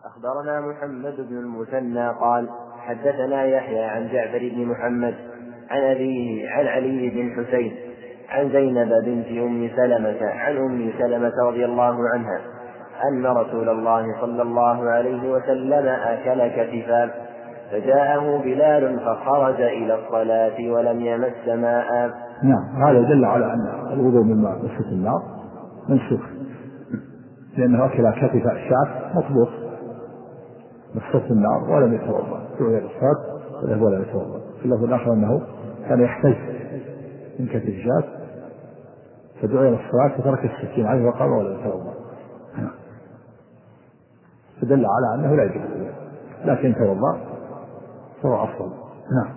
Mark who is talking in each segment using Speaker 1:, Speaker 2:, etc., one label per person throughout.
Speaker 1: أخبرنا محمد بن المثنى قال حدثنا يحيى عن جعفر بن محمد عن أبيه عن علي بن حسين عن زينب بنت أم سلمة عن أم سلمة رضي الله عنها أن رسول الله صلى الله عليه وسلم أكل كتفا فجاءه بلال فخرج إلى الصلاة ولم يمس ماء.
Speaker 2: نعم، هذا يدل على أن الوضوء من مسة النار منسوخ، لأنه أكل كتف الشعث مطبوخ مسة النار ولم يتوضأ، دعي للصلاة وذهب ولم يتوضأ. في اللفظ الآخر أنه كان يحتج من كتف الشعث فدعي للصلاة فترك السكين عليه وقام ولم يتوضأ، فدل على أنه لا يجوز، لكن توضأ فهو أفضل. نعم.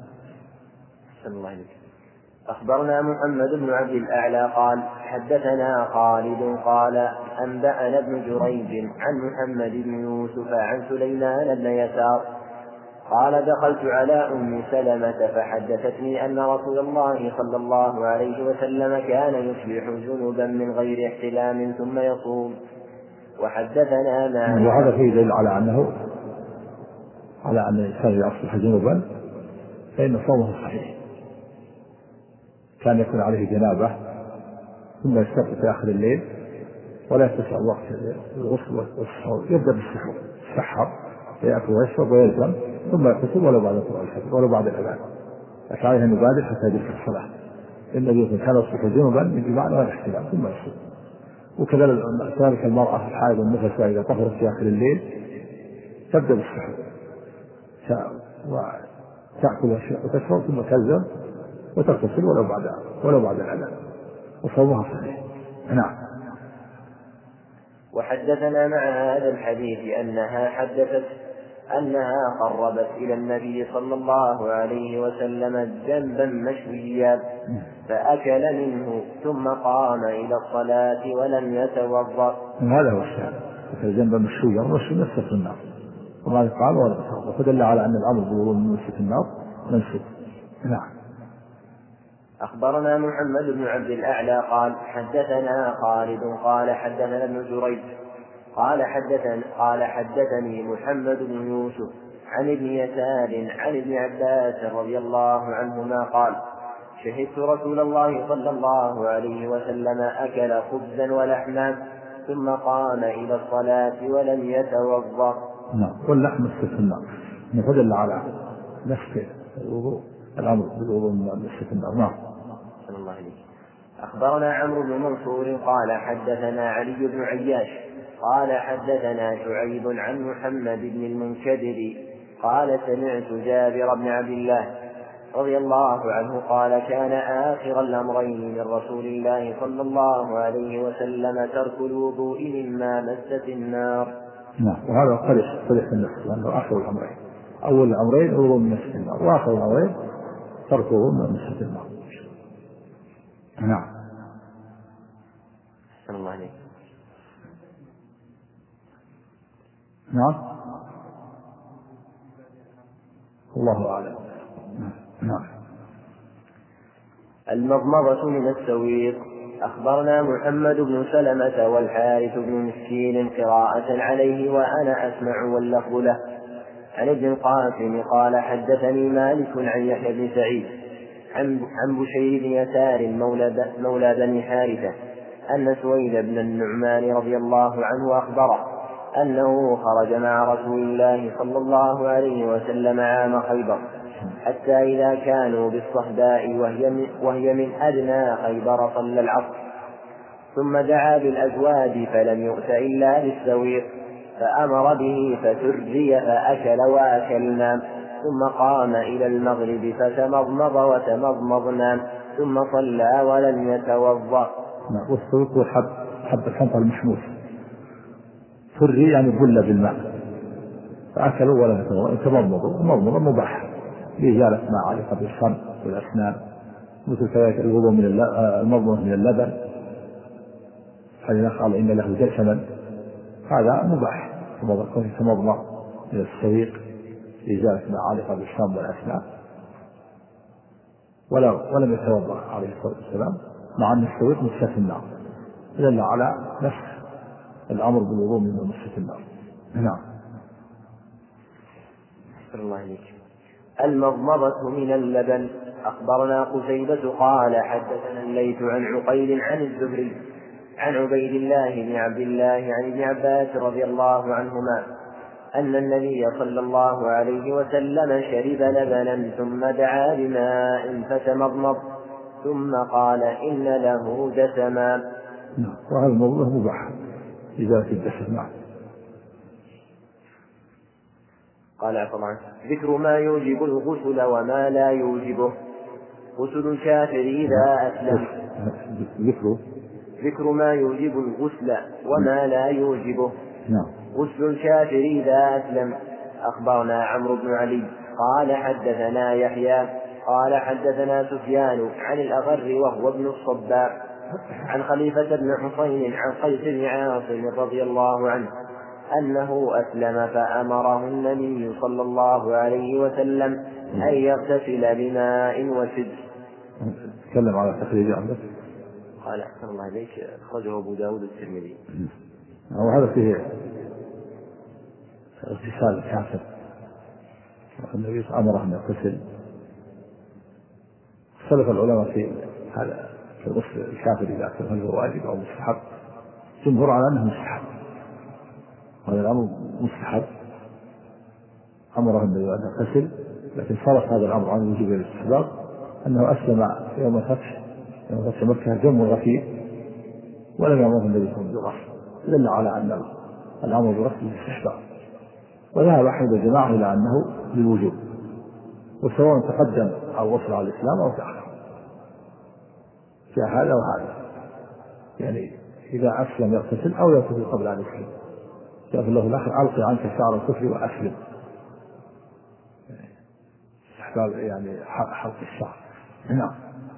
Speaker 1: أخبرنا محمد بن عبد الأعلى قال حدثنا خالد قال أنبأنا ابن جريج عن محمد بن يوسف عن سليمان بن يسار قال دخلت على أم سلمة فحدثتني أن رسول الله صلى الله عليه وسلم كان يصبح جنبا من غير احتلام ثم يصوم. وحدثنا ما
Speaker 2: وهذا فيه دليل على أن الإنسان إذا أصبح جنبا فإن صومه صحيح. كان يكون عليه جنابة ثم يستيقظ في آخر الليل ولا يتسع وقت الغسل والسحور، يبدأ بالسحور يسحر يأكل ويشرب ويلزم ثم يغتسل ولو بعد طلوع الفجر ولو بعد الأذان، لكن عليه أن يبادر حتى يدرك الصلاة. النبي كان يصبح جنبا من جماع غير احتلام ثم يصوم. وكذلك المرأة الحائض النفس إذا طهرت في آخر الليل تبدأ بالسحور وتأكل وتشرب ثم تلزم وتغتسل ولو بعد الأذان وصومها صحيح. نعم.
Speaker 1: وحدثنا مع هذا الحديث أنها حدثت أنها قربت إلى النبي صلى الله عليه وسلم جنبا مشويا فأكل منه ثم قام إلى الصلاة ولم يتوضأ.
Speaker 2: هذا هو الشأن، أكل جنبا مشويا والمشوي نفسه النار وما يقال ولا يتوضأ، فدل على أن الأمر بالوضوء من مسة النار منسوخ. نعم.
Speaker 1: أخبرنا محمد بن عبد الأعلى قال حدثنا خالد قال حدثنا ابن جريج قال حدثني محمد بن يوسف عن ابن يسار عن ابن عباس رضي الله عنهما قال شهدت رسول الله صلى الله عليه وسلم أكل خبزا ولحما ثم قام إلى الصلاة ولم يتوضأ.
Speaker 2: نعم. واللحم مسة النار فدل على نفس الوضوء الأمر بالوضوء من مسة النار. نعم.
Speaker 1: أخبرنا عمرو بن منصور قال حدثنا علي بن عياش قال حدثنا شعيب عن محمد بن المنكدر قال سمعت جابر بن عبد الله رضي الله عنه قال كان آخر الأمرين من رسول الله صلى الله عليه وسلم ترك الوضوء مما مست النار.
Speaker 2: نعم. وهذا قدح النفس لأنه آخر الأمرين، أول الأمرين الوضوء من مسة النار وآخر الأمرين تركه من مسة النار. نعم.
Speaker 1: الله عليك.
Speaker 2: نعم. الله أعلم. نعم.
Speaker 1: المضمضة من السويق. أخبرنا محمد بن سلمة والحارث بن مسكين قراءة عليه وأنا أسمع واللفظ له عن ابن القاسم قال حدثني مالك عن يحيى بن سعيد عن بشير بن يسار مولى بني حارثة أن سويد بن النعمان رضي الله عنه أخبره أنه خرج مع رسول الله صلى الله عليه وسلم عام خيبر حتى إذا كانوا بالصهباء وهي من أدنى خيبر صلى العصر ثم دعا بالأزواج فلم يؤت إلا بالسويق فأمر به فترجي فأكل وأكلنا ثم قام إلى المغرب فتمضمض وتمضمضنا ثم صلى ولم يتوضأ.
Speaker 2: والسويق هو حب الحنطة المحموس، فري يعني بل بالماء، فأكلوا ولم يتوضأ. تمضمضوا مضمضة مباح لإزالة ما علق بالفم والأسنان، مثل كذلك الوضوء من المضمضة من اللبن حين قال إن له دسما، هذا مباح. تمضمض من السويق لإزالة ما علق بالفم والأسنان ولم يتوضأ عليه الصلاة والسلام، مع أن السويق مسة النار، دل على نفس الأمر بالوضوء من مسة النار. نعم.
Speaker 1: الله عليك. المضمضة من اللبن. أخبرنا قتيبة قال حدثنا الليث عن عقيل عن الزهري عن عبيد الله بن عبد الله عن ابن عباس رضي الله عنهما أن النبي صلى الله عليه وسلم شرب لبنا ثم دعا بماء فتمضمض ثم قال إن له دسما.
Speaker 2: وهذا الموضوع مباح إزالة الدسم. نعم.
Speaker 1: قال عفوا عنه. ذكر ما يوجب الغسل وما لا يوجبه. غسل الكافر إذا أسلم. ذكر ما يوجب الغسل وما لا يوجبه. غسل الكافر إذا أسلم. أخبرنا عمرو بن علي قال حدثنا يحيى قال حدثنا سفيان عن الأغر وهو ابن الصباح عن خليفة بن حسين عن قيس بن عاصم رضي الله عنه أنه أسلم فأمره النبي صلى الله عليه وسلم أن يغتسل بماء وسدر.
Speaker 2: تكلم على تخريج عندك.
Speaker 1: قال أحسن الله عليك أخرجه أبو داود الترمذي.
Speaker 2: وهذا فيه اغتسال الكافر. النبي أمره أن يغتسل. اختلف العلماء في هذا في غسل الكافر إذا كان هل هو واجب أو مستحب. جمهور على أنه مستحب. هذا الأمر مستحب. أمره النبي أن يغتسل، لكن صرف هذا الأمر عن وجوب الاستحباب أنه أسلم يوم الفتح مكة جم غفير ولم يأمره النبي صلى الله عليه وسلم، دل على أن الأمر بغسل الاستحباب. وذهب أحد الجماعة إلى أنه للوجوب، وسواء تقدم أو وصل على الإسلام أو تأخر، جاء هذا وهذا، يعني إذا أسلم يغتسل أو يغتسل قبل أن يسلم. جاء في الله الآخر ألقي عنك شعر الكفر وأسلم، استحباب يعني حلق الشعر. نعم.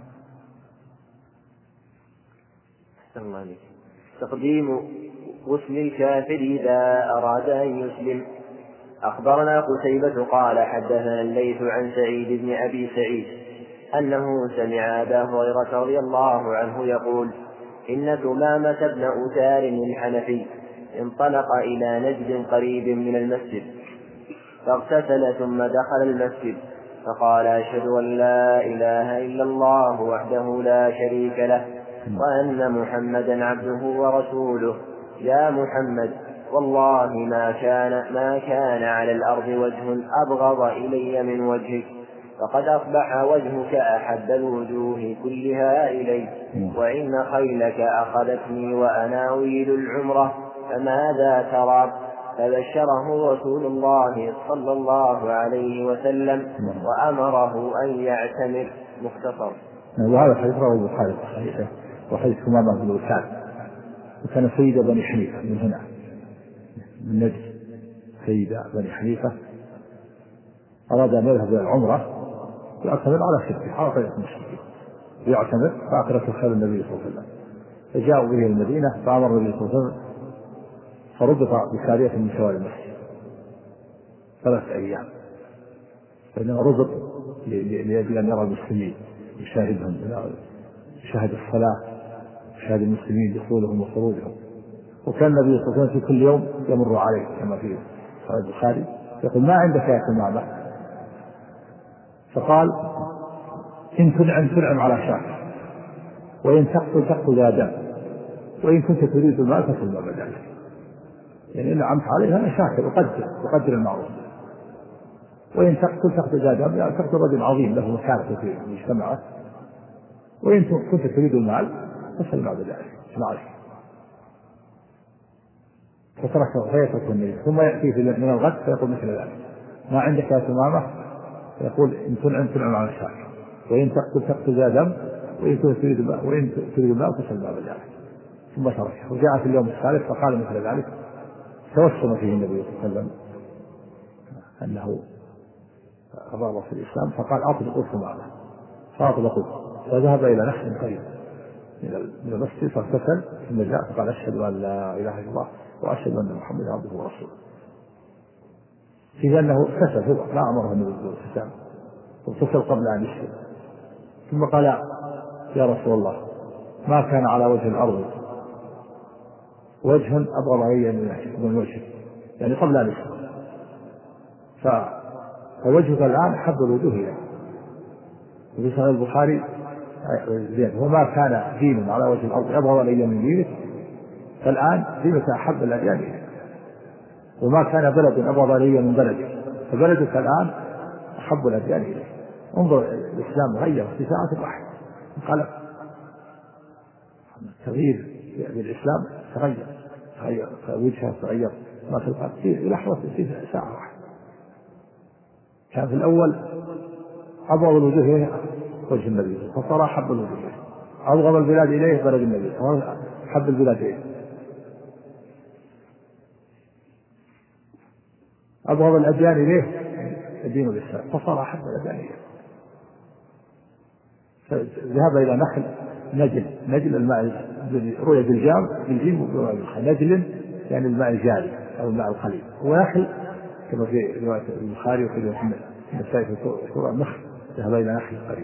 Speaker 1: تقديم غسل الكافر إذا أراد أن يسلم. أخبرنا قتيبة قال حدثنا الليث عن سعيد بن أبي سعيد أنه سمع أبا هريرة رضي الله عنه يقول إن ثمامة بن أثار الحنفي انطلق إلى نجد قريب من المسجد فاغتسل ثم دخل المسجد فقال أشهد أن لا إله إلا الله وحده لا شريك له وأن محمدا عبده ورسوله. يا محمد والله ما كان على الأرض وجه أبغض إلي من وجهك، فقد أصبح وجهك أحب الوجوه كلها إلي، وإن خيلك أخذتني وأنا أريد العمرة فماذا ترى؟ فبشره رسول الله صلى الله عليه وسلم وأمره أن يعتمر. مختصر.
Speaker 2: وهذا حديث رواه البخاري صحيح، وحديث ثمامة بن أثار، وكان سيد بني حنيفة من هنا من نجد، سيد بني حنيفة أراد أن يذهب إلى العمرة يعتمر على شركه على طريقة المشركين، يعتمر فأكرته خير النبي صلى الله عليه وسلم، فجاءوا به المدينة فأمر النبي صلى الله عليه وسلم فربط بسارية من سواري المسجد 3 أيام، فإنه ربط لأجل أن يرى المسلمين يشاهدهم، يشاهد الصلاة، يشاهد المسلمين دخولهم وخروجهم. وكان النبي صلى الله عليه وسلم في كل يوم يمر عليه كما في صحيح البخاري يقول ما عندك يا ثمامة؟ فقال إن تنعم على شاك، وإن تقتل ذا دم، وإن كنت تريد المال فصل ما بدأ لك. يعني إن عمت عليه أنا شاكر أقدر المعروف، وإن تقتل ذا دم يعني تقتل رجل عظيم له مكانة في مجتمعه، وإن كنت تريد المال فصل ما بدأ لك. فتركه فيترك النبي، ثم يأتي من الغد فيقول مثل ذلك ما عندك يا ثمامة؟ فيقول إن تنعم على الشاكر، وإن تقتل ذا دم، وإن تريد المال فصل ما بدأ لك. ثم تركه، وجاء في اليوم الثالث فقال مثل ذلك، توسم فيه النبي صلى الله عليه وسلم أنه رغب في الإسلام، فقال أطلقوا ثمامة، فأطلقوه، فذهب إلى نخل قريب من المسجد فاغتسل، ثم جاء فقال أشهد أن لا إله إلا الله وأشهد أن محمدا عبده ورسوله. في أنه اغتسل هو، لا أمره النبي صلى الله عليه وسلم، اغتسل قبل أن يسلم. ثم قال يا رسول الله ما كان على وجه الأرض وجه أبغض علي من وجهك، يعني قبل أن يسلم. فوجهك الآن أحب الوجوه إليه. وفي صحيح البخاري زين وما كان دين على وجه الأرض أبغض إلي من دينك فالآن دينك أحب الأديان إليه. وما كان بلد أبغض إلي من بلدك فبلدك الآن أحب الأديان إليه. انظر الإسلام غير في ساعة واحدة انقلب. التغيير بالإسلام تغير وجهه تغير ما في القلب في لحظة في ساعة واحدة. كان في الأول أبغض الوجوه وجه النبي فصار أحب الوجوه إليه. أبغض البلاد إليه بلد النبي فصار أحب البلاد إليه. أبغض الأديان إليه الدين الإسلام فصار أحب الأديان إليه. ذهب إلى نجل الماء رؤية بالجيم نجل يعني الماء الجاري أو الماء القليل ونخل كما في رواية البخاري وفي رواية النسائي في سورة النخل ذهب إلى نخل قريب.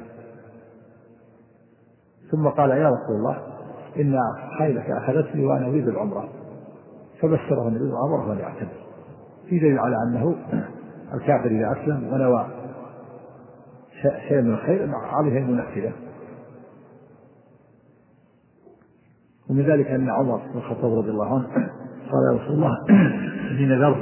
Speaker 2: ثم قال يا رسول الله إن خيلك أخذتني وأنا أريد العمرة فبشره النبي وأمره أن يعتمر. في دليل على أنه الكافر إذا أسلم ونوى شيء من الخير عليه المنفذة. ومن ذلك أن عمر بن الخطاب رضي الله عنه قال يا رسول الله إني نذرت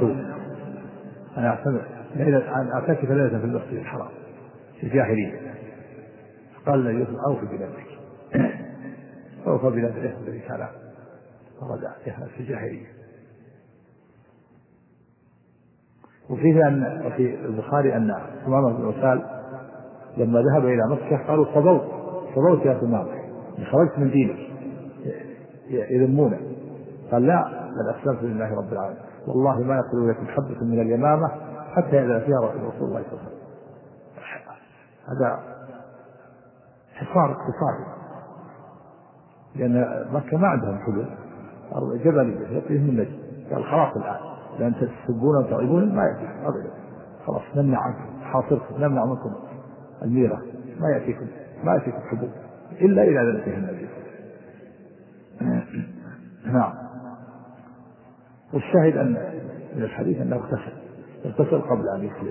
Speaker 2: أن أعتكف ليلة في المسجد الحرام في الجاهلية. قال لا يوسف أوفي بنذرك أوفى بنذره الذي كان رجع في الجاهلية. وفيه أن في البخاري أن ثمامة بن عسال لما ذهب إلى مكة قالوا صبوت يا ثمامة خرجت من دينك يذمونه. قال لا بل أسلمت لله رب العالمين والله ما يقول لكم حبة من اليمامة حتى إذا فيها رسول الله صلى الله عليه وسلم. هذا حصار اقتصادي لأن مكة ما عندهم حدود جبل يقيهم النجم. قال خلاص الآن لأن تسبون وتعيبون ما يأتيكم أبدا خلاص نمنع عنكم حاصركم نمنع منكم الميرة ما يأتيكم حدود إلا إذا أذن فيه النبي. نعم. والشاهد أن من الحديث أنه اغتسل قبل أن يسلم.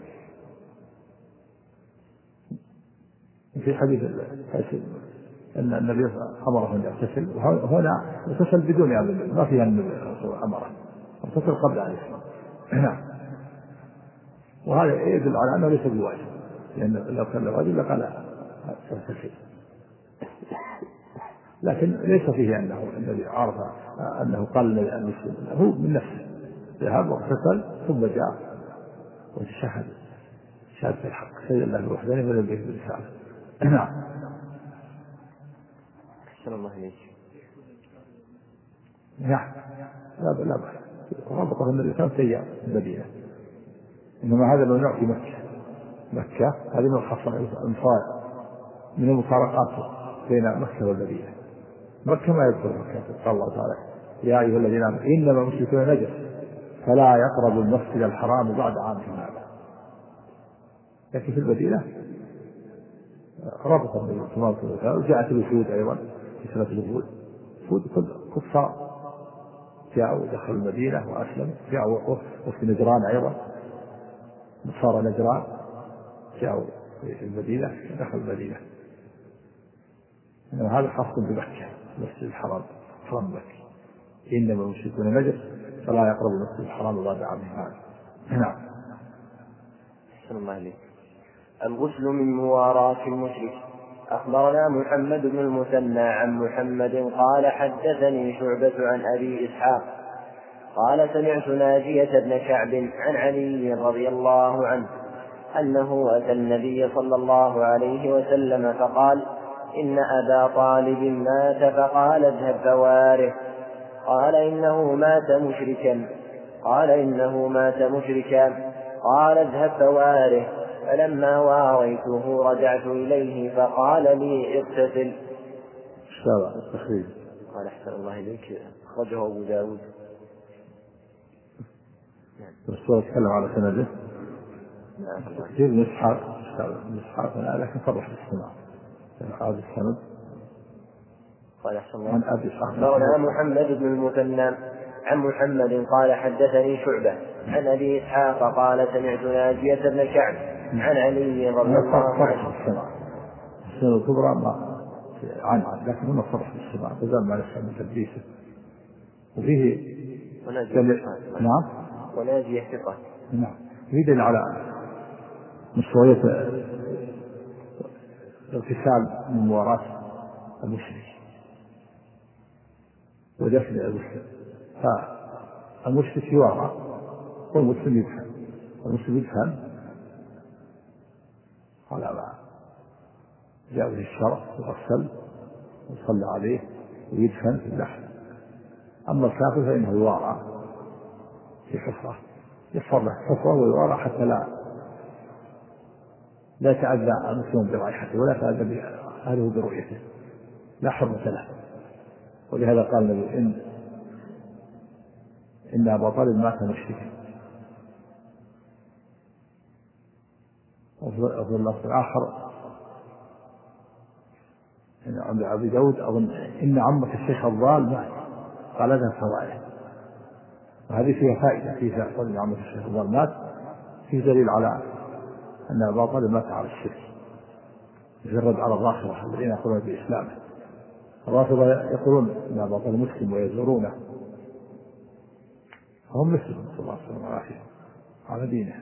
Speaker 2: في حديث أن النبي أمره أن يغتسل وهنا اغتسل بدون أمر ما فيها أمره اغتسل قبل أن يسلم. نعم. وهذا يدل على أنه ليس بواجب لأن لو كان واجب لقال اغتسل لكن ليس فيه أنه الذي عرف أنه قال أن يسلم هو من نفسه ذهب واغتسل ثم جاء وتشهد شهادة الحق سيد الله الوحداني ولم يكن بالرسالة. نعم.
Speaker 1: أحسن الله إليك.
Speaker 2: نعم لا بأس ربطه النبي 5 أيام المدينة إنما هذا لو نعطي مكة هذه من الخصائص من المفارقات بين مكة والمدينة. مكة ما يذكر مكة قال الله تعالى يا أيها الذين آمنوا إنما المشركون نجس فلا يقربوا المسجد الحرام بعد عامهم هذا. لكن في المدينة ربط النبي صلى الله عليه وسلم وجاءت الوفود أيضا في سنة الوفود وفود كفار جاءوا دخلوا المدينة وأسلموا جاءوا وفي نجران أيضا نصارى نجران جاءوا في المدينة دخلوا المدينة. إنما هذا خاص بمكة المسجد الحرام حرام مكة إنما المشركون نجس فلا يقربوا المسجد الحرام بعد عامهم هذا. نعم.
Speaker 1: أحسن الله إليك. الغسل من مواراة المشرك. أخبرنا محمد بن المثنى عن محمد قال حدثني شعبة عن أبي إسحاق قال سمعت ناجية بن كعب عن علي رضي الله عنه أنه أتى النبي صلى الله عليه وسلم فقال إن أبا طالب مات فقال اذهب فواره. قال إنه مات مشركا قال اذهب فواره. فلما واريته رجعت إليه فقال لي اغتسل. قال أحسن الله إليك أخرجه أبو داود.
Speaker 2: الرسول تكلم على سنده تفسير مسحاق لكن صرح بالسماع هذا السند.
Speaker 1: قال أحسن الله. أخبرنا محمد بن المثنى عن محمد قال حدثني شعبة عن أبي إسحاق قال سمعت ناجية بن كعب عن علي رضي الله عنه.
Speaker 2: السنة الكبرى ما عن لكن هنا صرح بالسماع فزال ما نفسه من تدريسه وفيه نعم
Speaker 1: وناجية ثقة.
Speaker 2: نعم يدل على مشروعية اغتسال من مواراة المشرك ودفن المسلم. فالمشرك يوارى والمسلم يدفن. المسلم يدفن على ما جاء به الشرع يغسل ويصلى عليه ويدفن في اللحم. أما الكافر فإنه يوارى في حفرة يحفر له حفرة ويوارى حتى لا يتأذى المسلم برائحته ولا يتأذى أهله برؤيته لا حرمة له. ولهذا قال النبي إن أبا طالب مات مشركا. وفي اللفظ الآخر عند أبي داود أظن إن عمك الشيخ الضال مات قال هذا فوائد. وهذه فيها فائدة فيها إن عمك الشيخ الضال مات في دليل على أن أبا طالب مات على الشرك يجرد على الرافضة الذين يقولون بإسلامه. الرافضة يقولون أن أبا طالب مسلم ويزورونه فهم مسلم صلى الله عليه وسلم وعافيه على دينه.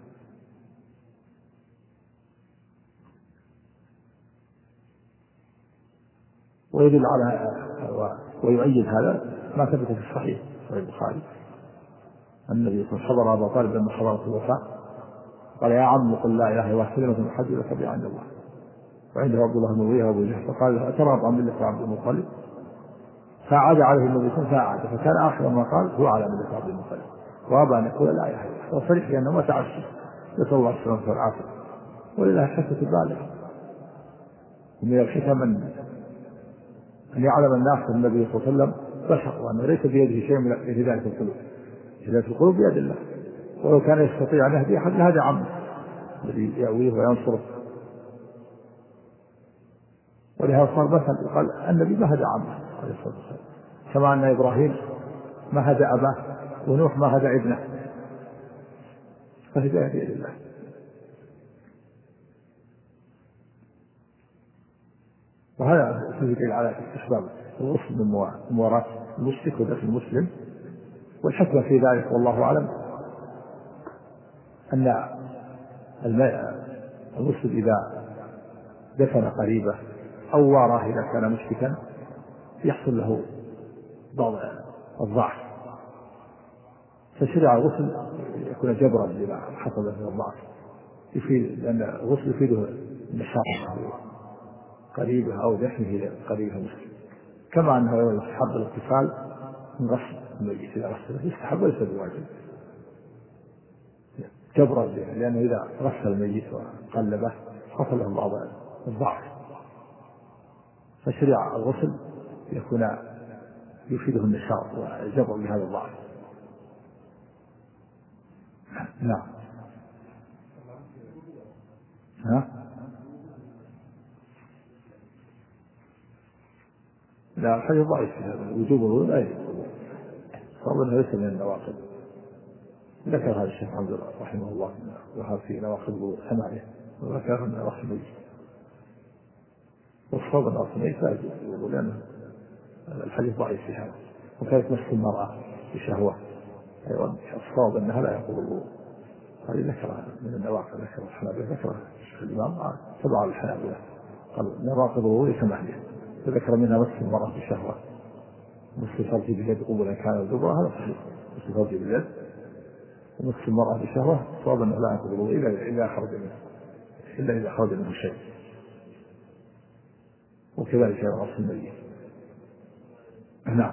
Speaker 2: ويدل على ويؤيد هذا ما ثبت في الصحيح صحيح البخاري النبي صلى الله عليه وسلم حضر أبا طالب لما حضرت الوفاة قال يا عم قل لا إله إلا الله كلمة حج لك بها عند الله. وعنده عبد الله بن أبي وأبو جهل فقال أترغب عن ملة عبد المطلب فعاد عليه النبي صلى الله عليه وسلم فكان آخر ما قال هو على ملة عبد المطلب وأبى أن يقول لا إله إلا الله وفرح لأنه ما تعشى نسأل الله السلامة والعافية. ولله حكمة بالغة ومن الحكم أن يعلم الناس أن النبي صلى الله عليه وسلم بشر وأنه ليس بيده شيء من هداية القلوب. هداية القلوب بيد الله ولو كان يستطيع أن يهدي أحد لهدى عمه الذي يأويه وينصره. ولهذا صار مثل قال النبي ما هدى عمه عليه الصلاة والسلام كما أن إبراهيم ما هدى أباه ونوح ما هدى ابنه فهداية بيد الله. وهذا يدل على استحباب الغسل من مواراة المشرك ودفن المسلم. والحكمة في ذلك والله أعلم أن المسلم إذا دفن قريبه أو واراه إذا كان مشركا يحصل له بعض الضعف فشرع الغسل يكون جبرا لما حصل له الضعف يفيد لأن الغسل يفيده النشاط قريبه أو دفنه قريبه مسلم. كما أنه يستحب الاغتسال من غسل الميت إذا غسله يستحب وليس بواجب جبرا لأنه إذا غسل الميت وقلبه حصل له بعض الضعف فشرع الغسل يكون يفيده النشاط وجبر بهذا الضعف. نعم. لا الحديث ضعيف في هذا وجوب الوضوء لا يجوز صار ليس من النواقض. ذكر هذا الشيخ عبد الله رحمه الله وهذا في نواقض الوضوء ثمانية وذكر أن نواقض الوضوء والصواب الأصل ليس لا يجوز الوضوء لأن الحديث ضعيف في هذا. وكانت مس المرأة بشهوة أيضا الصواب أنها لا يقول الوضوء هذه ذكرها من النواقض ذكر الحنابلة ذكرها الإمام تبع الحنابلة قال نواقض الوضوء ثمانية فذكر منها مس المرأة بشهوة مس الفرج باليد قبلا كان الدبر هذا صحيح مس الفرج باليد ومس المرأة بشهوة صواب أنه لا يقول الوضوء إلا إذا خرج منه شيء. وكذلك رأس الميت. نعم.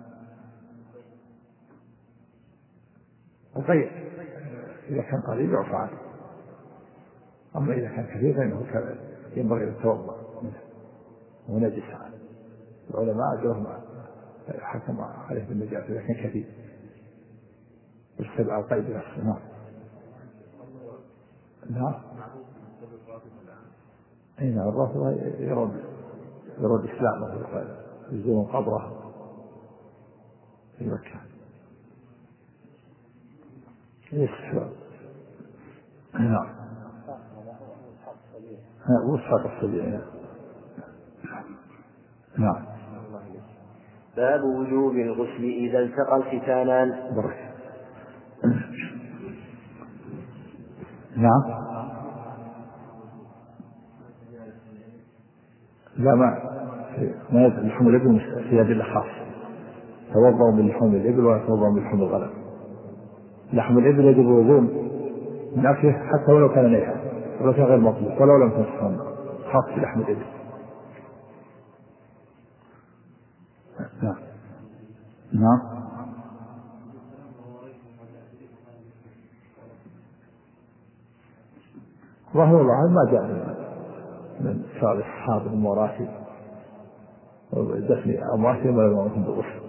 Speaker 2: الغير إذا كان قليل يعفى عنه أما إذا كان كثير فإنه ينبغي التوضؤ منه ونجس عنه. العلماء أجرهم حكم عليه بالنجاسة إذا كان كثير واستدعى القيد نفسه. نعم. نعم. أين الرافضة يرد إسلامه يزورون قبره في مكة الاستحباب. نعم. وصفات الصبي. نعم.
Speaker 1: باب وجوب الغسل إذا التقى الختانان.
Speaker 2: نعم. لا ما يجب لحوم الإبل في أدلة خاصة. توضأوا من لحوم الإبل ولا توضأوا من لحوم الغنم. لحم الإبل يجب الوضوء من أكله حتى ولو كان نيحا ولو كان غير مطلوب ولو لم تنصفن، خاص بلحم الإبل. نعم. نعم. رحمه الله ما جاء من شعر الصحابة الموارث دفن أمواتهم ولا يموتون بالغسل.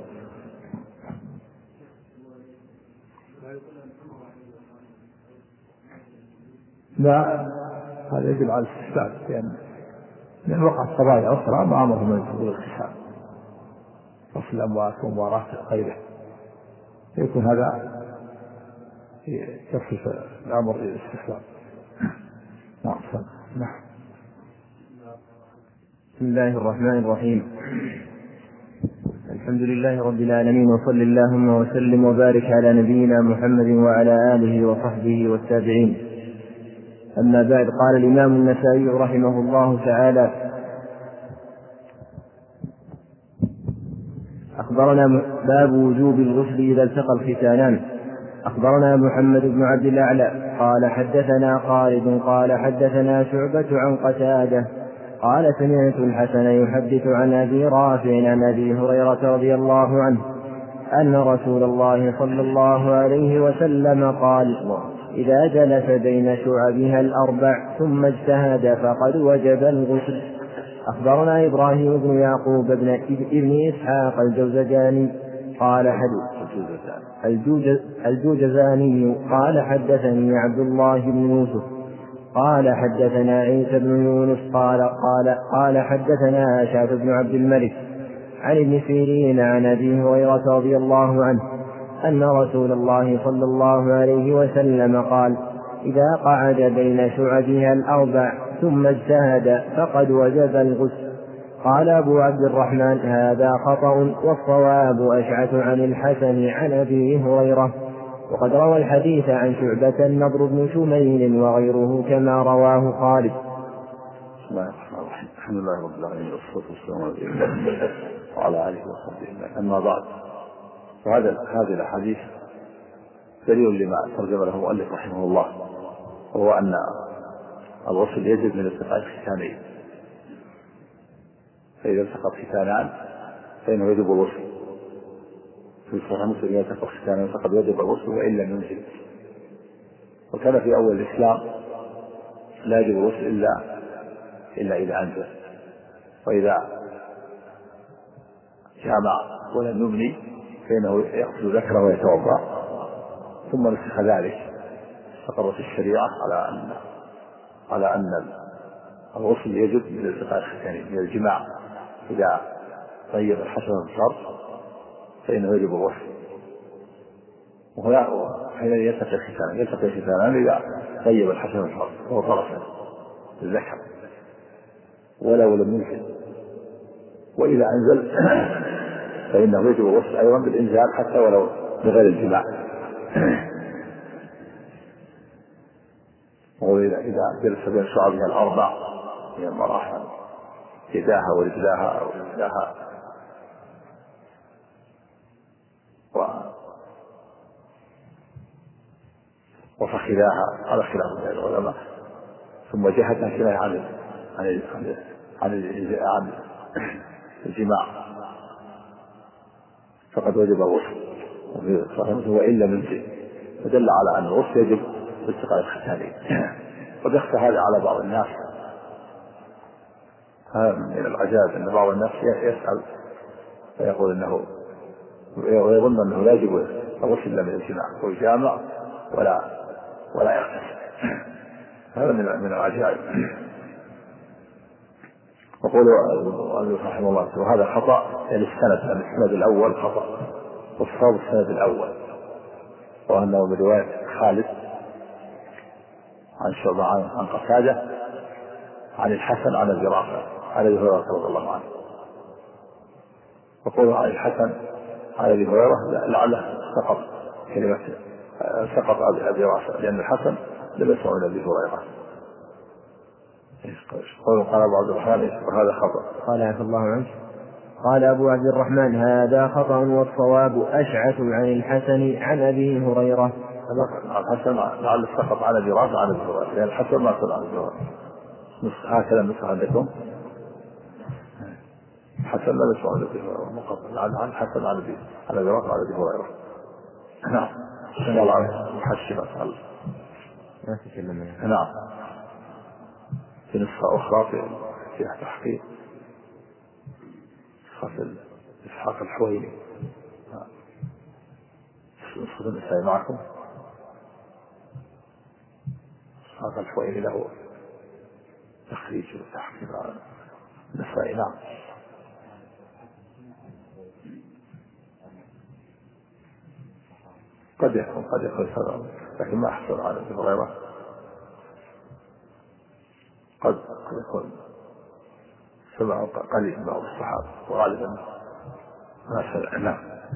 Speaker 2: لا، هذا يدل على الاستحباب لأن وقعت قضايا أخرى ما أمرهم من الاغتسال، غسل الأموات وموارث غيره، يكون هذا يصف الأمر إلى الاستحباب. نعم.
Speaker 1: بسم الله الرحمن الرحيم. الحمد لله رب العالمين، وصل اللهم وسلم وبارك على نبينا محمد وعلى آله وصحبه والتابعين. أما بعد، قال الإمام النسائي رحمه الله تعالى: أخبرنا باب وجوب الغسل إذا التقى الختانان. أخبرنا محمد بن عبد الأعلى قال حدثنا خالد قال حدثنا شعبة عن قتادة قال سمعت الحسن يحدث عن أبي رافع عن أبي هريرة رضي الله عنه أن رسول الله صلى الله عليه وسلم قال: إذا جلس بين شعبها الأربع ثم اجتهد فقد وجب الغسل. أخبرنا إبراهيم بن يعقوب بن ابن إسحاق الجوزجاني قال الجوزجاني قال حدثني عبد الله بن يوسف قال حدثنا عيسى بن يونس قال حدثنا أشعث بن عبد الملك عن ابن سيرين عن أبي هريرة رضي الله عنه أن رسول الله صلى الله عليه وسلم قال: إذا قعد بين شعبها الأربع ثم اجتهد فقد وجب الغسل. قال أبو عبد الرحمن: هذا خطأ، والصواب أشعث عن الحسن عن أبي هريرة، وقد روى الحديث عن شعبة النضر بن شميل وغيره كما رواه خالد.
Speaker 2: بسم الله الرحمن الرحيم. الحمد لله رب العالمين والصلاة والسلام على رسول الله وعلى آله وصحبه. أما بعد، هذه الأحاديث دليل لما ترجم له المؤلف رحمه الله، وهو أن الغسل يجب من التقاء الختانين، فإذا التقى الختانان فإنه يجب الغسل. في صحيح مسلم: إذا التقى الختانان فقد وجب الغسل وإن لم ينزل. وكان في أول الإسلام لا يجب الغسل إلا إذا أنزل، وإذا جامع ولم يبني فإنه يغسل ذكره ويتوضأ. ثم نسخ ذلك، استقرت الشريعة على أن الغسل يجب من التقاء الختانين، من الجماع إذا طيب الحشر الفرج فإنه يجب الغسل. وهنا حين يلتقي الختانان إذا طيب الحشر الفرج وهو طرف الذكر ولو لم ينزل، وإذا أنزل فإنه يجب الغسل أيضا بالإنزال حتى ولو بغير الجماع. وإذا جلس بين شعبها الأربع من المراحل، يداها ورجلاها ورجلاها وفخذاها على خلاف العلماء، ثم جهتها كناية عن الجماع فقد وجب الغسل. وفي صحيح مسلم: وإن لم ينزل، فدل على أن الغسل يجب بالتقاء الختانين. قد يخفى هذا على بعض الناس. من العجائب أن بعض الناس يسأل فيقول أنه ويظن أنه لا يجب الغسل إلا من الجماع، ويجامع ولا يغتسل. هذا من العجائب. وقول رحمه الله: وهذا خطأ السند الأول خطأ، والصواب السند الأول، وأنه من رواية خالد عن شعبة عن قتادة عن الحسن عن أبي رافع عن أبي هريرة رضي الله عنه. وقوله عن الحسن عن أبي هريرة لعله سقط كلمة سقط أبي رافع لأن الحسن لم يسمع من أبي هريرة. قال أبو عبد الرحمن هذا خطأ.
Speaker 1: قال عفى الله عنك. قال أبو عبد الرحمن هذا خطأ والصواب أشعث عن الحسن عن أبي هريرة.
Speaker 2: الحسن لعل سقط عن أبي رافع عن أبي هريرة لأن الحسن ما سمع عن أبي هريرة. هكذا النسخة عندكم حسن لا يسمع عن أبي هريرة مقطع عن الحسن عن أبي رافع عن أبي هريرة. نعم. إن شاء الله محشمة
Speaker 1: ما تكلم.
Speaker 2: نعم. في نسخة أخرى فيها تحقيق نسخة إسحاق الحويني. نسخة النسائي معكم. إسحاق الحويني له تخريج وتحقيق النسائي. نعم. قد يكون سبب لكن ما أحسن على أبي هريرة. قد يكون سمع قليل من بعض الصحابة وغالبا ما سمع. نعم.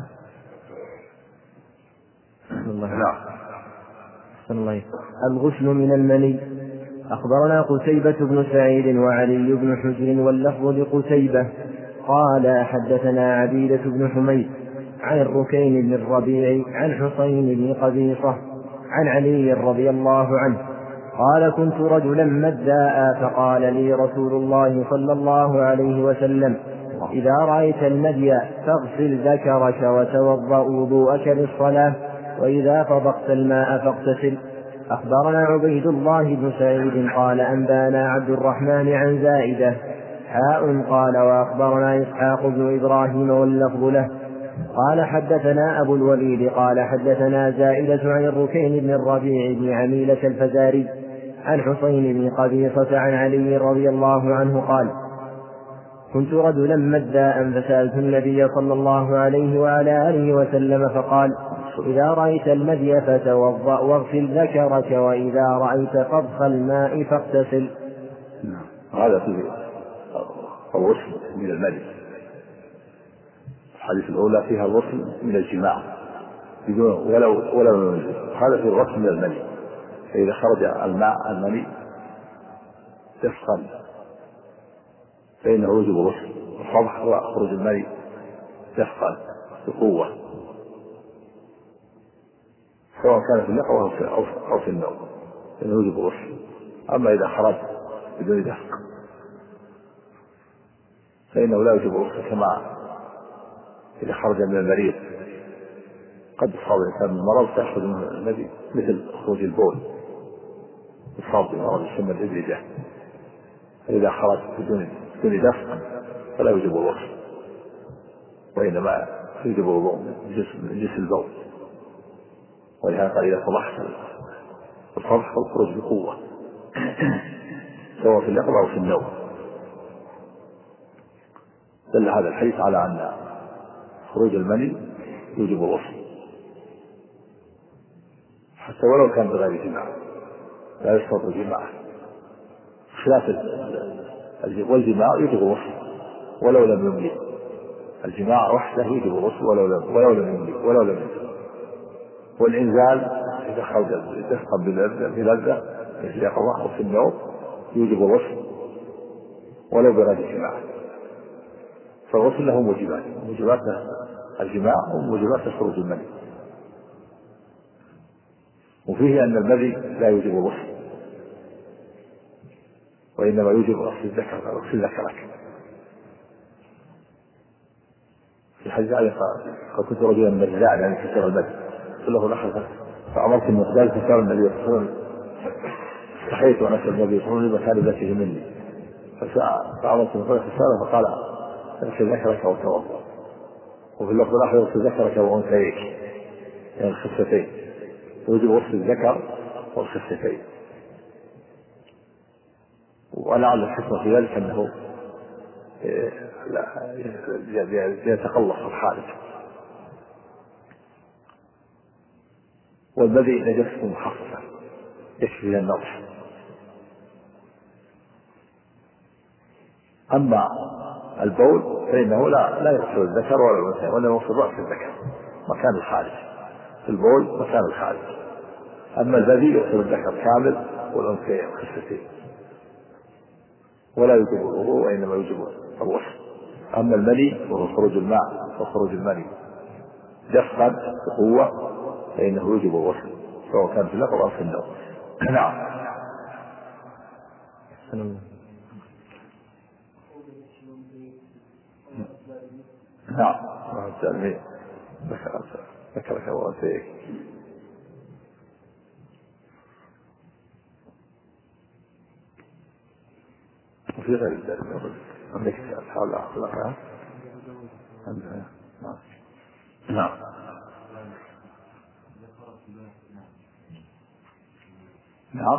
Speaker 1: نعم. الغسل من المني. أخبرنا قتيبة بن سعيد وعلي بن حجر واللفظ لقتيبة قال حدثنا عبيدة بن حميد عن الركين بن الربيع عن حسين بن قبيصة عن علي رضي الله عنه قال كنت رجلا مداء فقال لي رسول الله صلى الله عليه وسلم إذا رأيت المدي فاغسل ذكرك وتوضأ وضوءك للصلاة وإذا فضقت الماء فاغتسل. أخبرنا عبيد الله بن سعيد قال أنبانا عبد الرحمن عن زائدة قال وأخبرنا إسحاق بن إبراهيم واللفظ له قال حدثنا أبو الوليد قال حدثنا زائدة عن الركين بن الربيع بن عميلة الفزاري عن حسين بن قبيصة عن علي رضي الله عنه قال كنت رجلا مداء فسألت النبي صلى الله عليه وعلى آله وسلم فقال إذا رأيت المدي فتوضأ واغسل ذكرك وإذا رأيت فضخ الماء فاغتسل.
Speaker 2: هذا فيه الغسل من المدي. الحديث الأولى فيها الغسل من الجماع ولو هذا فيه الغسل من المني. فإذا خرج المني يسخن فإنه يجب الغسل. الصبح وخروج المني يسخن بقوة سواء كان في اليقظة أو في النوم فإنه يجب الغسل. أما إذا خرج بدون دفق فإنه لا يجب الغسل كما إذا خرج من المريض قد يصاب الإنسان من مرض فيخرج منه النبي مثل خروج البول يصاب بمرض يسمى الإبرجة. فإذا خرج بدون دفق فلا يجب الغسل وإنما يجب الوضوء من جنس البول. ولهذا قال إذا صبحت الصبح فالخروج بقوة سواء في اليقظة أو في النوم. دل هذا الحديث على أن خروج المني يوجب الغسل حتى ولو كان بغير جماع لا يشترط الجماع خلاف والجماع يوجب الغسل ولو لم يملي. الجماع وحده يوجب الغسل ولو لم يملي. والإنزال إذا خرج دفقا بلذة في اليقظة أو في النوم يوجب الغسل ولو بغير جماع. فالغسل له موجبات الجماع وموجبات خروج المني. وفيه أن المني لا يوجب الغسل وإنما يوجب غسل ذكرك. في حديث علي قال كنت رجلا مجزاء يعني كثير المني له لحظة فأمرت المقداد فسأل النبي صلى الله عليه وسلم استحييت وأن أسأل النبي صلى الله عليه وسلم مكان ذاته مني فأمرت المقداد فسأله فقال اغسل ذكرك وتوضأ. وفي اللفظ الآخر اغسل ذكرك وأنثيك يعني الخفتين يوجب غسل الذكر والخفتين. ولعل الحكمة في ذلك أنه يتقلص الحادث والبذي نجاسة مخففة يكفي النضح. أما البول فإنه لا يغسل الذكر ولا الأنثى، وإنما يغسل رأس الذكر مكان الخارج، في البول مكان الخارج. أما البذي يغسل الذكر كامل والأنثى خفتين، ولا يجب الوضوء وإنما يجب الغسل. أما المني وهو خروج الماء وخروج المني دفقا بقوة فإنه يجب الغسل سواء كان في اللفظ أو في النوم. نعم. نعم ذكرك وأنثيك. وفي غير ذلك عندك حول أخلاقها. نعم. نعم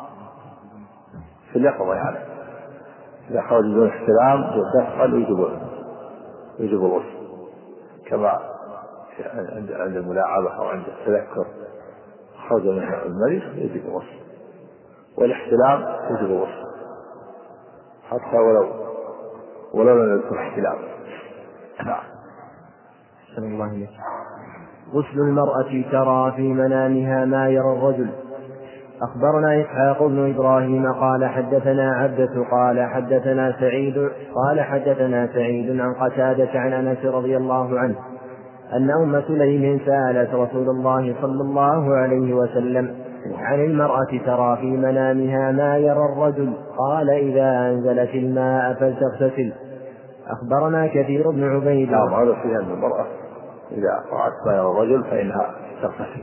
Speaker 2: في اليقظة يعني إذا خرج بدون احتلام دخل يجب الغسل، كما عند الملاعبة أو عند التذكر خرج من المريض يجب الغسل، والاحتلام يجب الغسل حتى ولو لم يكن احتلام. نعم.
Speaker 1: أحسن الله إليك. غسل المرأة ترى في منامها ما يرى الرجل. أخبرنا إسحاق بن إبراهيم قال حدثنا عبدة قال حدثنا سعيد عن قتادة عن أنس رضي الله عنه أن أم سليم سألت رسول الله صلى الله عليه وسلم عن المرأة ترى في منامها ما يرى الرجل، قال إذا أنزلت الماء فلتغتسل. أخبرنا كثير بن عبيد.
Speaker 2: نعم هذا فيها أن المرأة إذا رأت ما يرى الرجل فإنها تغتسل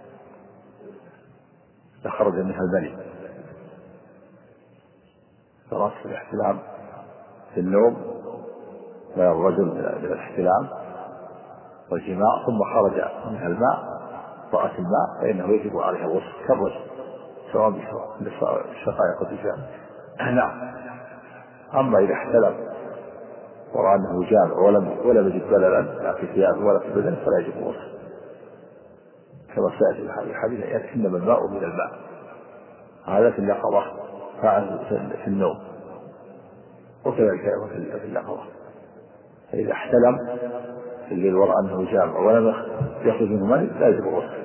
Speaker 2: تخرج منها المني، فرأت في الاحتلام في النوم ما يرى الرجل من الاحتلام والجماع ثم خرج منها الماء رأت الماء فإنه يجب عليها الغسل كالرجل سواء بالشقائق والرجال. نعم. أما إذا احتلم ورأى أنه جامع ولم يجد بللا لا في ثيابه ولا في بدنه فلا يجب الغسل، كما سيأتي الحديث يأتي إنما الماء من الماء. هذا في اليقظة في النوم، وكذلك في اليقظة. فإذا احتلم في الليل ورأى أنه جامع ولم يخرج منه مني لا يجب الغسل.